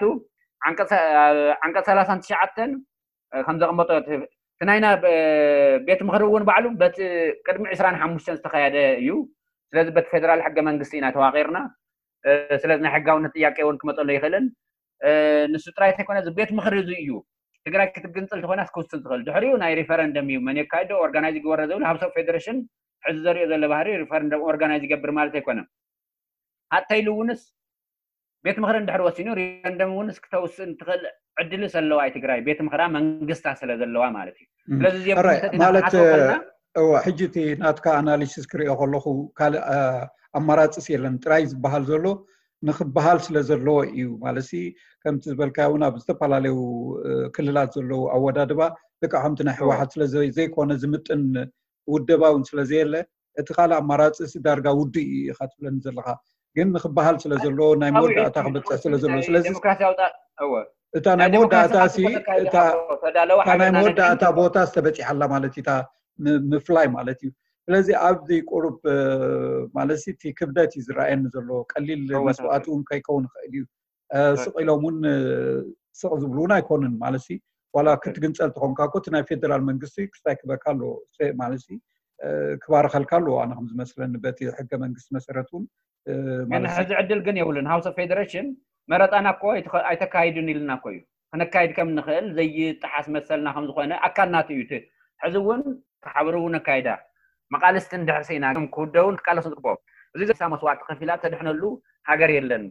ዓንቀጽ ሰላሳ ወተስዓተ ከም ዘቕመጦ ትናይና ቤት ምክሪ እውን ባዕሉ በት ቅድሚ عشرين وخمسة ዝተኻየደ እዩ ስለዚ በት ፌደራል ሕገ መንግስቲ ኢና ተዋቂርና ስለዚ ናይ ሕጋውነት ጥያቄ እውን ክመፀሎ ይኽእልን ንሱ ጥራይ ተይኮነ ቤት ምክሪ እዚ እዩ ትግራይ ክትግንፅል ትኾናስ ክውስን ትኽእል ድሕሪኡ ናይ ሪፈረንደም እዩ መን የካይዶ ኦርጋናይዝ ይግበረ ዝብል ሃብሰብ ፌደሬሽን ሕዚ ዘሪኦ ዘሎ ባህሪ ሪፈረንደም ኦርጋናይዝ ይገብር ማለት ኣይኮነን ሓተይሉ እውንስ ቤት ምክሪ እንድሕር ወሲኑ ሪፈረንደም እውንስ ክተውስን ትኽእል ዕድል ዘለዋ ኣይ ትግራይ ቤት ምክራ መንግስታ ስለ ዘለዋ ማለት እዩ ስለዚ ማለት እዋ ሕጂቲ ናትካ ኣናሊሲስ ክሪኦ ከለኹ ካልእ ኣማራፅስ የለን ጥራይ ዝበሃል ዘሎ ንኽበሃል ስለ ዘለዎ እዩ ማለት ከምቲ ዝበልካ እውን ኣብ ዝተፈላለዩ ክልላት ዘለዉ ኣወዳድባ ደቂ ከምቲ ናይ ሕወሓት ስለ ዘይኮነ ዝምጥን ውደባ እውን ስለ ዘየለ እቲ ካልእ ኣማራፅስ ዳርጋ ውድእ ኢኻ ትብለኒ ዘለኻ ግን ንኽበሃል ስለ ዘለዎ ናይ መወዳእታ ክበፅሕ ስለ ዘለዎ ስለዚ እታ ናይ መወዳእታ እታ ናይ መወዳእታ ቦታ ዝተበፂሓላ ማለት እታ ምፍላይ ማለት እዩ ስለዚ ኣብዚ ቁሩብ ማለት እቲ ክብደት እዩ ዝረኣየኒ ዘሎ ቀሊል መስዋዕት እውን ከይከውን ይኽእል እዩ ስቕ ኢሎም እውን ስቕ ዝብሉ እውን ኣይኮኑን ማለት ዋላ ክትግንፀል ትኾንካ እኮ እቲ ናይ ፌደራል መንግስቲ ክስታይ ክበካ ኣሎ ማለት ክባረኸልካ ኣለዎ ኣነ ከም ዝመስለኒ በቲ ሕገ መንግስቲ መሰረት እውን ግን ሕዚ ዕድል ግን የብሉን ሃውስ ኦፍ ፌደሬሽን መረጣና እኮ ኣይተካይዱን ኢልና እኮ እዩ ክንካይድ ከም ንኽእል ዘይጥሓስ መሰልና ከም ዝኾነ ኣካልናት እዩ ሕዚ እውን ተሓብሩ እውን ኣካይዳ መቃልስቲ እንድሕር ሰይና ከም ክውደውን ክቃለሱን ዝግብኦም እዚ ዘሳ መስዋዕቲ ከፊላ ተድሕነሉ ሃገር የለን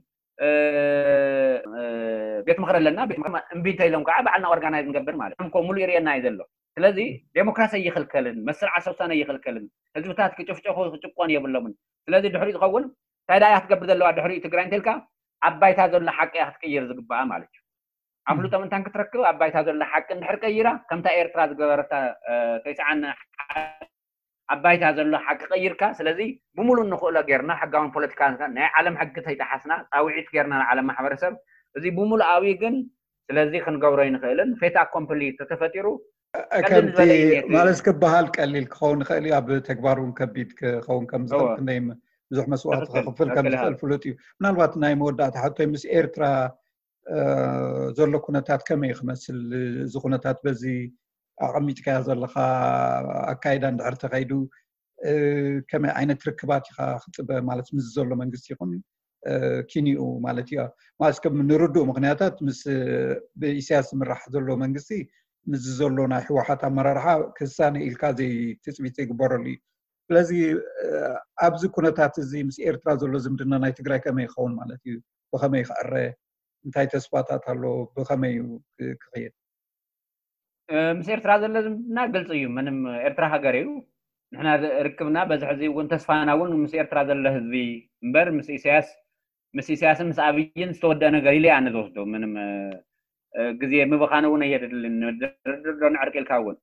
ቤት ምክሪ ኣለና ቤት ምክሪ እምቢ እንተኢሎም ከዓ ባዕልና ኦርጋናይዝ ንገብር ማለት ከምኮ ሙሉ ይርአየና እዩ ዘሎ ስለዚ ዴሞክራሲ ኣይኽልከልን መስርዓ ሰውሳነ ኣይኽልከልን ህዝብታት ክጭፍጨኹ ክጭቆን የብሎምን ስለዚ ድሕሪኡ ዝኸውን ታይዳ እያ ክትገብር ዘለዋ ድሕሪኡ ትግራይ እንተኢልካ ኣብ ባይታ ዘሎ ሓቂ እያ ክትቅይር ዝግባኣ ማለት እዩ ኣፍሉጦ ምንታን ክትረክብ ኣብ ባይታ ዘሎ ሓቂ እንድሕር ቀይራ ከምታ ኤርትራ ዝገበረታ ተይስዓን ኣብ ባይታ ዘሎ ሓቂ ቀይርካ ስለዚ ብሙሉእ ንኽእሎ ጌርና ሕጋውን ፖለቲካ ናይ ዓለም ሕጊ ተይጠሓስና ፃውዒት ጌርና ንዓለም ማሕበረሰብ እዚ ብሙሉኣዊ ግን ስለዚ ክንገብሮ ይንኽእልን ፌታ ኮምፕሊት ተተፈጢሩ ከምቲ ማለት ክበሃል ቀሊል ክኸውን ይኽእል እዩ ኣብ ተግባር እውን ከቢድ ክኸውን ከም ዝኽእል ክንደይ ብዙሕ መስዋዕቲ ክኽፍል ከም ዝኽእል ፍሉጥ እዩ ምናልባት ናይ መወዳእታ ሕቶይ ምስ ኤርትራ ዘሎ ኩነታት ከመይ ክመስል እዚ ኩነታት በዚ ኣቐሚጥካዮ ዘለኻ ኣካይዳ እንድሕር ተኸይዱ ከመይ ዓይነት ርክባት ኢኻ ክፅበ ማለት ምስ ዘሎ መንግስቲ ይኹን ኪኒኡ ማለት እዩ ማለት ከም ንርድኡ ምክንያታት ምስ ብኢሳያስ ዝምራሕ ዘሎ መንግስቲ ምስ ዘሎ ናይ ሕወሓት ኣመራርሓ ክሳነ ኢልካ ዘይትፅቢት ዘይግበረሉ እዩ ስለዚ ኣብዚ ኩነታት እዚ ምስ ኤርትራ ዘሎ ዝምድና ናይ ትግራይ ከመይ ይኸውን ማለት እዩ ብኸመይ ክዕረ እንታይ ተስፋታት ኣሎ ብኸመይ ክኸይድ ምስ ኤርትራ ዘሎ ዝምድና ግልፂ እዩ ምንም ኤርትራ ሃገር እዩ ንሕና ርክብና በዚ ሕዚ እውን ተስፋና እውን ምስ ኤርትራ ዘሎ ህዝቢ እምበር ምስ ኢሳያስ ምስ ኢሳያስን ምስ ኣብይን ዝተወደአ ነገር ኢለ ኣነ ዝወስዶ ምንም ግዜ ምብኻነ እውን ኣየድልን ድርድር ንዕርቅ ኢልካ እውን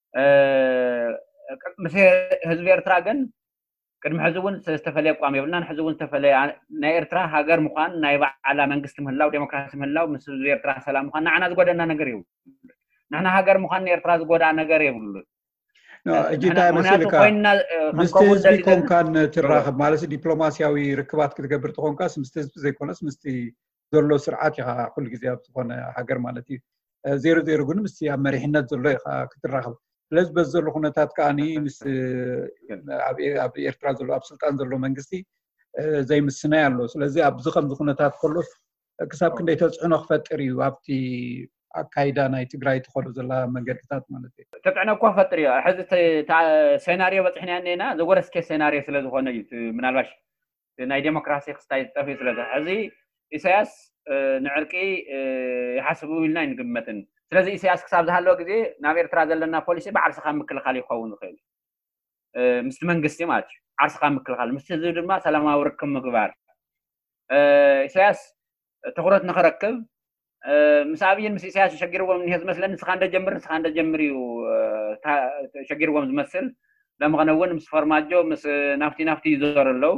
ምስ ህዝቢ ኤርትራ ግን ቅድሚ ሕዚ እውን ዝተፈለየ ቋም የብልናን ሕዚ እውን ዝተፈለየ ናይ ኤርትራ ሃገር ምዃን ናይ ባዕላ መንግስቲ ምህላው ዴሞክራሲ ምህላው ምስ ህዝቢ ኤርትራ ሰላም ምዃን ንዓና ዝጎደና ነገር እዩ ንሕና ሃገር ምዃን ንኤርትራ ዝጎዳእ ነገር የብሉን እጅታ መስልካ ምስቲ ህዝቢ ኮንካን ትራኸብ ማለት ዲፕሎማስያዊ ርክባት ክትገብር ትኾንካስ ምስቲ ህዝቢ ዘይኮነስ ምስቲ ዘሎ ስርዓት ኢኻ ኩሉ ግዜ ኣብ ዝኾነ ሃገር ማለት እዩ ዜሮ ዜሮ ግን ምስቲ ኣብ መሪሕነት ዘሎ ኢኻ ክትራኸብ ስለዚ በዚ ዘሎ ኩነታት ከዓኒ ምስ ኣብ ኤርትራ ዘሎ ኣብ ስልጣን ዘሎ መንግስቲ ዘይምስናይ ኣሎ ስለዚ ኣብዚ ከምዚ ኩነታት ከሎስ ክሳብ ክንደይ ተፅዕኖ ክፈጥር እዩ ኣብቲ ኣካይዳ ናይ ትግራይ ትኸዱ ዘላ መንገድታት ማለት እዩ ተጥዕነ እኳ ፈጥር እዩ ሕዚ ሴናሪዮ በፅሕና ነና ዘወረስኬ ሴናሪዮ ስለ ዝኾነ እዩ ምናልባሽ ናይ ዴሞክራሲ ክስታይ ጠፊ ስለ ሕዚ ኢሳያስ ንዕርቂ ይሓስቡ ኢልና ይንግመትን ስለዚ ኢሳያስ ክሳብ ዝሃለወ ግዜ ናብ ኤርትራ ዘለና ፖሊሲ ብዓርሰኻ ምክልኻል ይኸውን ዝኽእል ምስቲ መንግስቲ ማለት እዩ ዓርሰኻ ምክልኻል ምስቲ ህዝቢ ድማ ሰላማዊ ርክብ ምግባር ኢሳያስ ትኩረት ንኽረክብ ምስ ኣብይን ምስ ኢሳያስ ሸጊርዎም እንሄ ዝመስለኒ ንስኻ እንደጀምር ንስኻ እንደጀምር እዩ ሸጊርዎም ዝመስል ለምኸነ እውን ምስ ፈርማጆ ምስ ናፍቲ ናፍቲ ይዞር ኣለው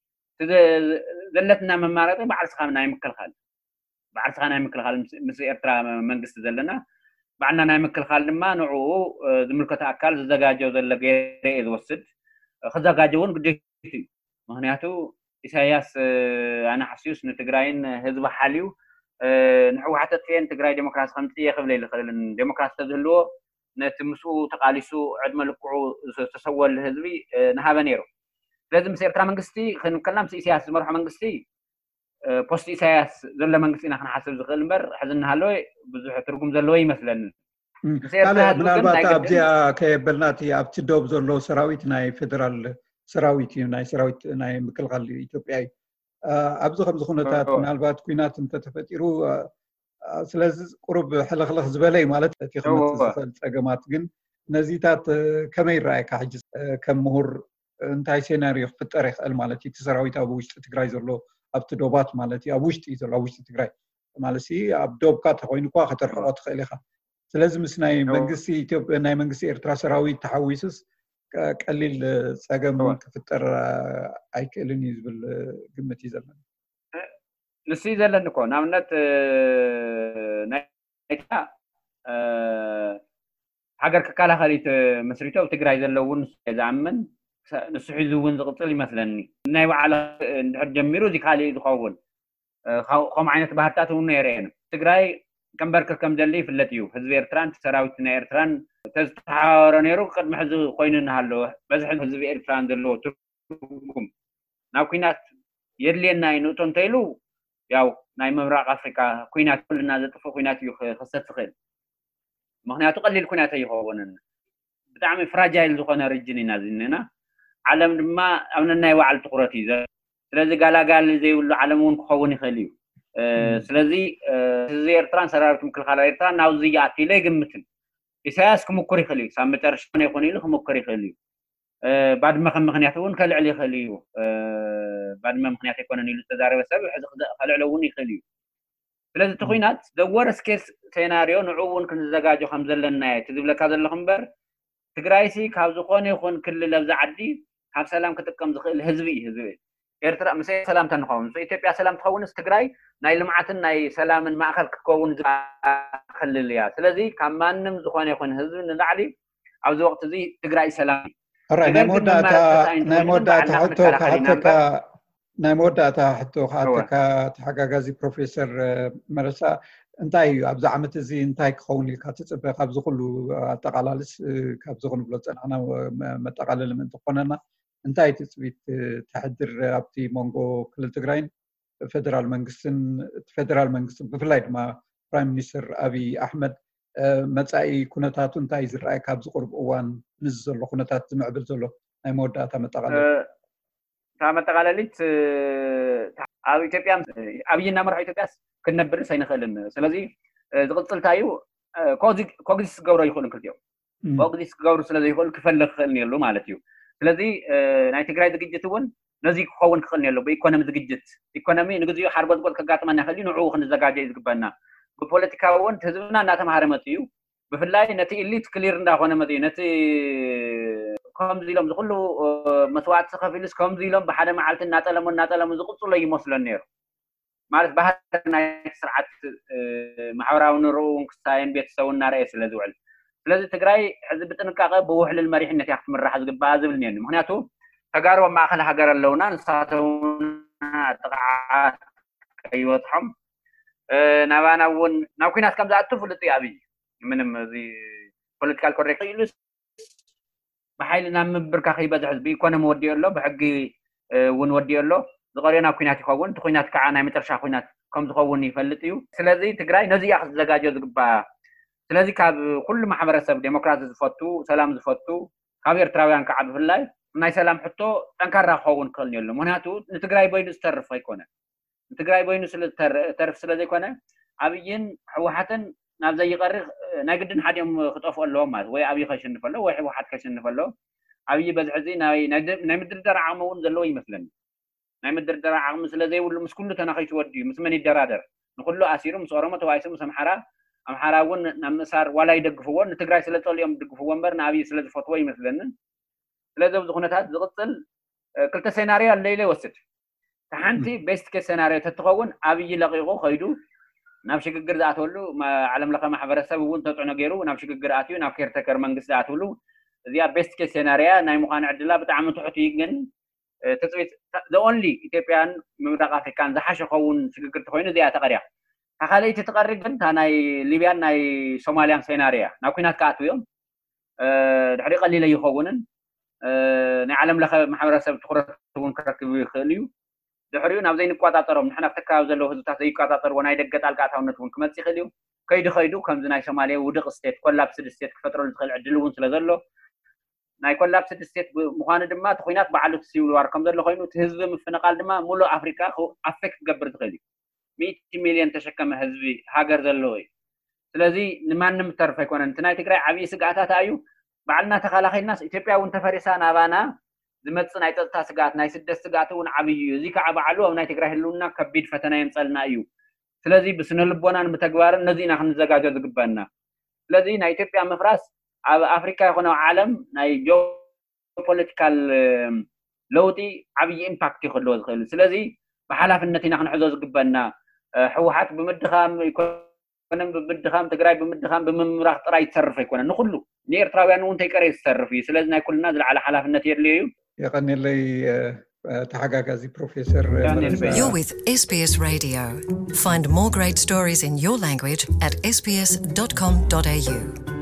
ዘለትና መማረጢ ብዓርሰኻ ናይ ምክልኻል ብዓርሰኻ ናይ ምክልኻል ምስ ኤርትራ መንግስቲ ዘለና ባዕልና ናይ ምክልኻል ድማ ንዕኡ ዝምልከቶ ኣካል ዝዘጋጀው ዘሎ ገይረ ዝወስድ ክዘጋጀ እውን ግዴታ እዩ ምክንያቱ ኢሳያስ ኣነ ሓሲዩስ ንትግራይን ህዝቢ ሓልዩ ንሕወሓተት ፌን ትግራይ ዴሞክራሲ ከምፅእ የኽብል ይኽእልን ዴሞክራሲ ተዝህልዎ ነቲ ምስኡ ተቃሊሱ ዕድመ ልክዑ ዝተሰወል ህዝቢ ንሃበ ነይሩ ስለዚ ምስ ኤርትራ መንግስቲ ክንከልና ምስ ኢሳያስ ዝመርሖ መንግስቲ ፖስት ኢሳያስ ዘሎ መንግስቲ ኢና ክንሓስብ ዝኽእል እምበር ሕዚ እናሃለወ ብዙሕ ትርጉም ዘለዎ ይመስለኒ ምናልባት ኣብዚኣ ከየበልና እቲ ኣብቲ ዶብ ዘሎ ሰራዊት ናይ ፌደራል ሰራዊት እዩ ናይ ሰራዊት ናይ ምክልኻል ኢትዮጵያ እዩ ኣብዚ ከምዚ ኩነታት ምናልባት ኩናት እንተተፈጢሩ ስለዚ ቁሩብ ሕልኽልኽ ዝበለ እዩ ማለት እቲ ክመፅእ ዝኽእል ፀገማት ግን ነዚታት ከመይ ይረኣየካ ሕጂ ከም ምሁር እንታይ ሴናሪዮ ክፍጠር ይኽእል ማለት እዩ እቲ ሰራዊት ኣብ ውሽጢ ትግራይ ዘሎ ኣብቲ ዶባት ማለት እዩ ኣብ ውሽጢ እዩ ዘሎ ኣብ ውሽጢ ትግራይ ማለት እዩ ኣብ ዶብካ ተኮይኑ እኳ ከተርሕቆ ትኽእል ኢኻ ስለዚ ምስ ናይ መንግስቲ ኢትዮጵያ ናይ መንግስቲ ኤርትራ ሰራዊት ተሓዊሱስ ቀሊል ፀገም ክፍጠር ኣይክእልን እዩ ዝብል ግምት እዩ ዘለና ንስ እዩ ዘለኒ እኮ ንኣብነት ናይታ ሃገር ክከላኸሊት መስሪቶ ኣብ ትግራይ ዘሎ እውን ዝኣምን ንሱ ሒዙ እውን ዝቕፅል ይመስለኒ ናይ ባዕሉ እንድሕር ጀሚሩ እዚ ካሊእ ዝኸውን ከምኡ ዓይነት ባህርታት እውን የርእየና ትግራይ كمبرك كم دلي في اللتيو حزب إيرتران سراويتنا إيرتران تزحور نيرو قد محزو خوينن هالو بزح حزب إيرتران دلو تركم ناو كينات يدلينا إنه تنتيلو ياو ناي ممرق أفريقيا كينات كلنا زتفو كينات يو خصت خيل مهنا تقلل كينات يخونن بتعمل فراجايل زخنا رجني نازلنا علم ما أمنا يوعل تقرتي ذا ስለዚህ ጋላጋል ዘይውሉ ዓለሙን ክኸውን ይኽእል እዩ ስለዚ እዚ ኤርትራን ሰራዊት ምክልኻል ኤርትራ ናው ዝያት ኢለ ይግምትን ኢሳያስ ክምኩር ይኽእል እዩ ሳብ መጨረሻ ይኹን ኢሉ ክምኩር ይኽእል እዩ ባድመ ከም ምክንያት እውን ከልዕል ይኽእል እዩ ባድመ ምክንያት ይኮነን ኢሉ ተዛረበ ሰብ ሕዚ ከልዕል እውን ይኽእል እዩ ስለዚ እቲ ኩናት the worst case scenario ንዑ እውን ክንዘጋጆ ከም ዘለና ትዝብለካ ዘለኹ እምበር ትግራይ ሲ ካብ ዝኾነ ይኹን ክልል ኣብዛ ዓዲ ካብ ሰላም ክጥቀም ዝኽእል ህዝቢ ህዝቢ ኤርትራ ምስ ሰላም ተንኸውን ኢትዮጵያ ሰላም ትኸውንስ ትግራይ ናይ ልምዓትን ናይ ሰላምን ማእከል ክከውን ዝኽእል እያ ስለዚ ካብ ማንም ዝኾነ ይኹን ህዝቢ ንላዕሊ ኣብዚ ወቅት እዚ ትግራይ ሰላም ኣራይ ናይ መወዳእታ ናይ መወዳእታ ሕቶ ካሓተካ ናይ መወዳእታ ሕቶ ካሓተካ ተሓጋጋዚ ፕሮፌሰር መረሳ እንታይ እዩ ኣብዚ ዓመት እዚ እንታይ ክኸውን ኢልካ ትፅበ ካብዚ ኩሉ ኣጠቃላልስ ካብዚ ክንብሎ ፀናዕና መጠቃለሊ ምእንቲ ኮነና እንታይ ትፅቢት ተሕድር ኣብቲ መንጎ ክልል ትግራይን ፌደራል መንግስትን ፌደራል መንግስትን ብፍላይ ድማ ፕራይም ሚኒስተር ኣብይ ኣሕመድ መጻኢ ኩነታቱ እንታይ ዝረኣይ ካብ ዝቁርብ እዋን ንዝ ዘሎ ኩነታት ዝምዕብል ዘሎ ናይ መወዳእታ መጠቃለሊ ታ መጠቃለሊት ኣብ ኢትዮጵያ ኣብይና መርሒ ኢትዮጵያስ ክንነብርስ ኣይንኽእልን ስለዚ ዝቕፅልታ እዩ ኮግዚስ ገብሮ ይኽእልን ክልቲኦም ኮግዚስ ገብሮ ስለዘይኽእል ክፈልግ ክኽእል ነይሩ ማለት እዩ ስለዚ ናይ ትግራይ ዝግጅት እውን ነዚ ክኸውን ክኽእል ነይሩ ብኢኮኖሚ ዝግጅት ኢኮኖሚ ንግዚኡ ሓርጎዝጎዝ ከጋጥመና ይኽእል እዩ ንዕኡ ክንዘጋጀ እዩ ዝግበአና ብፖለቲካ እውን ህዝብና እናተምሃረ መፅ እዩ ብፍላይ ነቲ ኢሊት ክሊር እንዳኾነ መፅ እዩ ነቲ ከምዚ ኢሎም ዝኩሉ መስዋዕቲ ከፊሉስ ከምዚ ኢሎም ብሓደ መዓልቲ እናጠለሙ እናጠለሙ ዝቕፅሎ ይመስሎን ነይሩ ማለት ባህር ናይ ስርዓት ማሕበራዊ ንርኡን ክሳይን ቤተሰቡን እናርአየ ስለ ዝውዕል ስለዚ ትግራይ ሕዚ ብጥንቃቐ ብውሕልል መሪሕነት እያ ክትምራሕ ዝግባእ ዝብል ነይሩ ምክንያቱ ተጋሩ ኣብ ማእኸል ሃገር ኣለውና ንሳቶም ጥቕዓት ከይበፅሖም ናባና እውን ናብ ኩናት ከም ዝኣቱ ፍሉጥ እዩ ኣብይ ምንም እዚ ፖለቲካል ኮሬክት ኢሉስ ብሓይሊ ናብ ምብርካ ከይበዝሕ ብኢኮኖሚ ወዲኡ ኣሎ ብሕጊ እውን ወዲኡ ኣሎ ዝቐሪዮ ናብ ኩናት ይኸውን እቲ ኩናት ከዓ ናይ መጨረሻ ኩናት ከም ዝኸውን ይፈልጥ እዩ ስለዚ ትግራይ ነዚ ያኽ ዝዘጋጆ ዝግባ ስለዚ ካብ ኩሉ ማሕበረሰብ ዴሞክራሲ ዝፈቱ ሰላም ዝፈቱ ካብ ኤርትራውያን ከዓ ብፍላይ ናይ ሰላም ሕቶ ጠንካራ ክኸውን ክእል የሎ ምክንያቱ ንትግራይ በይኑ ዝተርፍ ኣይኮነን ንትግራይ በይኑ ስለተርፍ ስለዘይኮነ ኣብይን ሕወሓትን ናብ ዘይቀርቕ ናይ ግድን ሓዲኦም ክጠፍኡ ኣለዎም ማለት ወይ ኣብይ ከሽንፍ ኣሎ ወይ ሕወሓት ከሽንፍ ኣሎ ኣብይ በዝሕዚ ናይ ናይ ምድርዳር ዓቕሚ እውን ዘለዎ ይመስለኒ ናይ ምድርዳር ዓቕሚ ስለዘይብሉ ምስ ኩሉ ተናኺሱ ወዲዩ ምስ መን ይደራደር ንኩሉ ኣሲሩ ምስ ኦሮሞ ተዋይሱ ምስ ኣምሓራ ኣምሓራ እውን ናብ ምእሳር ዋላ ይደግፍዎ ንትግራይ ስለጠልዮም ድግፍዎ እምበር ንኣብይ ስለዝፈትዎ ይመስለኒ ስለዚ ኣብዚ ኩነታት ዝቕፅል ክልተ ሴናርዮ ኣለኢለ ይወስድ ሓንቲ ቤስት ኬስ ሴናርዮ ተትኸውን ኣብይ ለቂቑ ከይዱ ናብ ሽግግር ዝኣተወሉ ዓለም ለኸ ማሕበረሰብ እውን ተፅዕኖ ገይሩ ናብ ሽግግር ኣትዩ ናብ ኬርተከር መንግስቲ ዝኣትውሉ እዚኣ ቤስት ኬስ ሴናርያ ናይ ምዃኑ ዕድላ ብጣዕሚ ትሑት እዩ ግን ተፅቢት the only ኢትዮጵያን ምብራቕ ኣፍሪካን ዝሓሸ ኸውን ሽግግር ተኮይኑ እዚኣ ተቐሪያ ካኻለይቲ ትቐሪ ግን እታ ናይ ሊብያን ናይ ሶማልያን ሴናርያ ናብ ኩናት ከኣትውዮም ድሕሪ ቀሊለ ይኸውንን ናይ ዓለም ለኸ ማሕበረሰብ ትኩረት እውን ክረክብ ይኽእል እዩ ድሕሪኡ ናብ ዘይንቆጣጠሮም ንሕና ከተካብ ዘለዎ ህዝብታት ዘይቆጣጠርዎ ናይ ደገ ጣልቃ ኣታውነት እውን ክመፅእ ይኽእል እዩ ከይዱ ከይዱ ከምዚ ናይ ሶማልያ ውድቕ ስቴት ኮላፕስድ ስቴት ክፈጥረሉ ዝኽእል ዕድል እውን ስለዘሎ ናይ ኮላፕስድ ስቴት ምዃኑ ድማ እቲ ኩናት ባዕሉ ሲቪል ዋር ከም ዘሎ ኮይኑ እቲ ህዝቢ ምፍንቓል ድማ ሙሉእ ኣፍሪካ ኣፌክት ክገብር ዝኽእል እዩ ሚእቲ ሚልዮን ተሸከመ ህዝቢ ሃገር ዘለዎ እዩ ስለዚ ንማንም ተርፍ ኣይኮነን እቲ ናይ ትግራይ ዓብዪ ስግኣታት እዩ ባዕልና ተኸላኺልናስ ኢትዮጵያ እውን ተፈሪሳ ናባና ዝመፅእ ናይ ፀጥታ ስጋት ናይ ስደት ስጋት እውን ዓብዪ እዩ እዚ ከዓ ባዕሉ ኣብ ናይ ትግራይ ህልውና ከቢድ ፈተና የምፀልና እዩ ስለዚ ብስነ ልቦናን ብተግባርን ነዚ ኢና ክንዘጋጆ ዝግበአና ስለዚ ናይ ኢትዮጵያ ምፍራስ ኣብ ኣፍሪካ ይኹን ኣብ ዓለም ናይ ጂኦፖለቲካል ለውጢ ዓብዪ ኢምፓክት ይክህልዎ ዝኽእል ስለዚ ብሓላፍነት ኢና ክንሕዞ ዝግበአና ሕወሓት ብምድኻም ይኮነን ብምድኻም ትግራይ ብምድኻም ብምምራኽ ጥራይ ይሰርፍ ኣይኮነን ንኩሉ ንኤርትራውያን እውን ተይቀረ ዝሰርፍ እዩ ስለዚ ናይ ኩልና ዝለዓለ ሓላፍነት የድልዮ እዩ يقنلي تحقاقي بروفيسور You're with S B S Radio. Find more great stories in your language at s b s dot com dot a u.